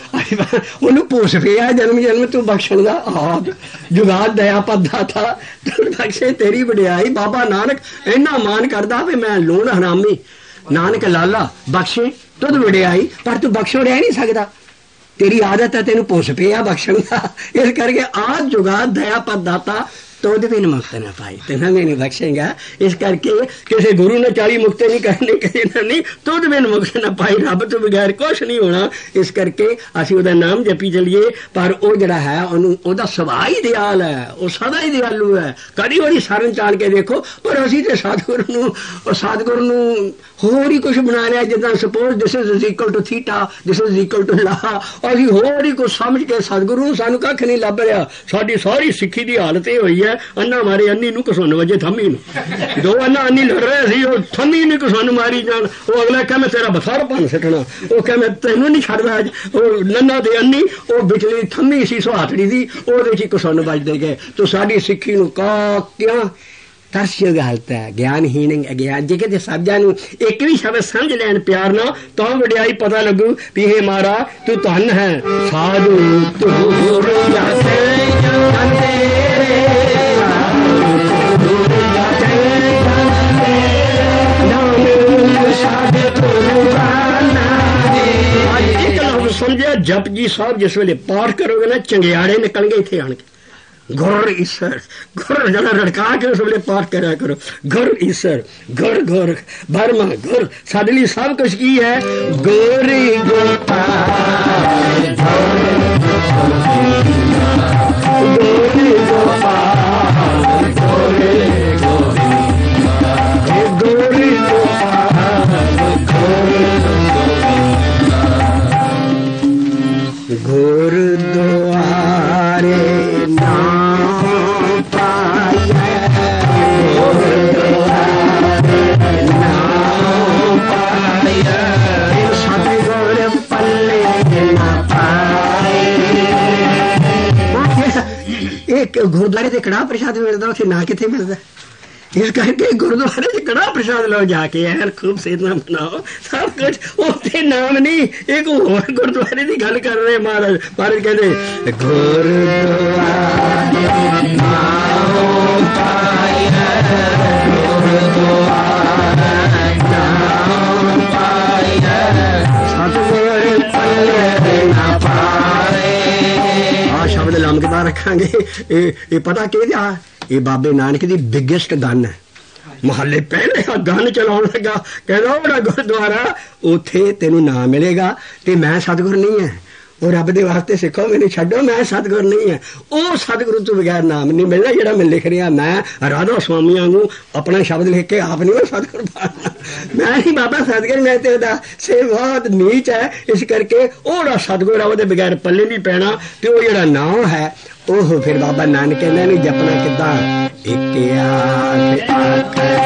ਉਹਨੂੰ ਭੂਸ ਪਿਆ ਜਨਮ ਜਨਮ ਤੂੰ ਬਖਸ਼ਣ ਦਾ ਆਪ ਜੁਗਾਦ ਦਇਆ ਪੱਦਾ ਥਾ ਤੂੰ ਬਖਸ਼ੇ ਤੇਰੀ ਵਡਿਆਈ। ਬਾਬਾ ਨਾਨਕ ਇੰਨਾ ਮਾਨ ਕਰਦਾ ਵੀ ਮੈਂ ਲੂਣ ਹਰਾਮੀ, ਨਾਨਕ ਲਾਲਾ ਬਖਸ਼ੇ ਤੁਧ ਵਡਿਆਈ, ਪਰ ਤੂੰ ਬਖਸ਼ੋ ਰਹਿ ਨਹੀਂ ਸਕਦਾ, ਤੇਰੀ ਆਦਤ ਹੈ ਤੈਨੂੰ ਭੂਸ ਪਿਆ ਬਖਸ਼ਣ ਦਾ। ਇਸ ਕਰਕੇ ਆ ਜੁਗਾਦ ਦਇਆ ਪੱਦਾਤਾ तुद भी मुक्त न पाई, तेना भी नहीं बख्शेगा। इस करके किसी गुरु ने चाली मुक्ति नहीं करनी, किसी ने नहीं, तुद भी मुक्त न पाई, रब तो बगैर कुछ नहीं होना। इस करके असी उहदा नाम जपी चलिए, पर वो जिहड़ा है उहदा सुभाਅ ही दयाल है, वो सदा ही दयालु है। कदी वारी सारन चाल के देखो, पर असी ते सतगुरु नूं सतगुरु नूं होर ही कुछ बना लिया, जिद्दां suppose this is equal to theta, this is equal to ला, असी होर ही कुछ समझ के सतगुरु नूं सानूं कख नहीं लभ रिहा। साडी सारी सिੱਖੀ ਦੀ हालत ये होई है, अन्ना मारे अन्नी नूं घसुन वजे थम्मी नूं, दो अन्ना अन्नी लड़ रहे सी, वो थम्मी ने घसुन मारी जान, वो अगला कह मैं तेरा बसार भन सटना, वो कह मैं तैनूं नहीं छड्डदा अज, वो नन्ना दे अन्नी वो बिचली थम्मी सी सुहातड़ी दी, ओहदे च घसुन वजदे गए। तो साडी सिੱਖੀ नूं का क्या तरसयोग हालत है, ज्ञानहीन अज्ञान जे किते सब्जां नूं एक भी शब्द समझ लैन प्यार ना, तां वडियाई पता लगू भी हे मारा तू धन है। साधु दूर जाते समझिया जप जी साहब जिस वेले पाठ करोगे ना, चंगियाड़े निकल गए इत्थे आण के, गुर ईश्वर गुर जरा रड़का के उस वेले पाठ करा करो, गुर ईश्वर गुर गुर बर्मा गुर, साडे लई सब कुछ की है गोरी गोपाल गोरी गोपाल गोरी गोरी गुरुद्वारे नाम पाया, गुरुद्वारे नाम पाया, सतगुर पल्ले न पाए। एक गुरुद्वारे से कड़ाह प्रसाद मिलता, उसे ना किथे मिलता। इस करके गुरुद्वारे से कड़ा प्रसाद लो जाके यार, खूब सेना बनाओ सब कुछ, उसके नाम नहीं एक और गुरुद्वारे की गल कर रहे महाराज। महाराज कहते गुरुद्वारे नाम पाया, गुरुद्वारे नाम पाया, सतगुर पल्ले न पाए। आ शब्द लाम के बाद रखांगे, ये पता कि ये बाबे नानक दी बिगेस्ट गन है। मुहल्ले पहले गन चलाउण लगा, कहदा बड़ा गुरुद्वारा उथे तेनू ना मिलेगा ते मैं सतगुर नहीं है, ਉਹ ਰੱਬ ਦੇ ਵਾਸਤੇ ਸਿੱਖੋ, ਮੈਨੂੰ ਛੱਡੋ, ਮੈਂ ਸਤਿਗੁਰ ਨਹੀਂ ਹੈ। ਉਹ ਸਤਿਗੁਰੂ ਤੋਂ ਬਗੈਰ ਨਾਮ ਨਹੀਂ ਮਿਲਣਾ ਜਿਹੜਾ ਮੈਂ ਲਿਖ ਰਿਹਾ। ਮੈਂ ਰਾਧਾ ਸੁਆਮੀਆਂ ਨੂੰ ਆਪਣਾ ਸ਼ਬਦ ਲਿਖ ਕੇ ਆਪ ਨਹੀਂ ਮੈਂ ਸਤਿਗੁਰ ਪਾਣਾ, ਮੈਂ ਨਹੀਂ ਬਾਬਾ ਸਤਿਗੁਰ, ਮੈਂ ਤੇ ਉਹਦਾ ਸੇ ਬਹੁਤ ਨੀਚ ਹੈ। ਇਸ ਕਰਕੇ ਉਹ ਜਿਹੜਾ ਸਤਿਗੁਰ ਆ ਉਹਦੇ ਬਗੈਰ ਪੱਲੇ ਨਹੀਂ ਪੈਣਾ। ਤੇ ਉਹ ਜਿਹੜਾ ਨਾਮ ਹੈ ਉਹ ਫਿਰ ਬਾਬਾ ਨਾਨਕ ਕਹਿੰਦਾ ਨਹੀਂ ਜਪਣਾ ਕਿੱਦਾਂ, ਇੱਕ ਆਖ ਆਖ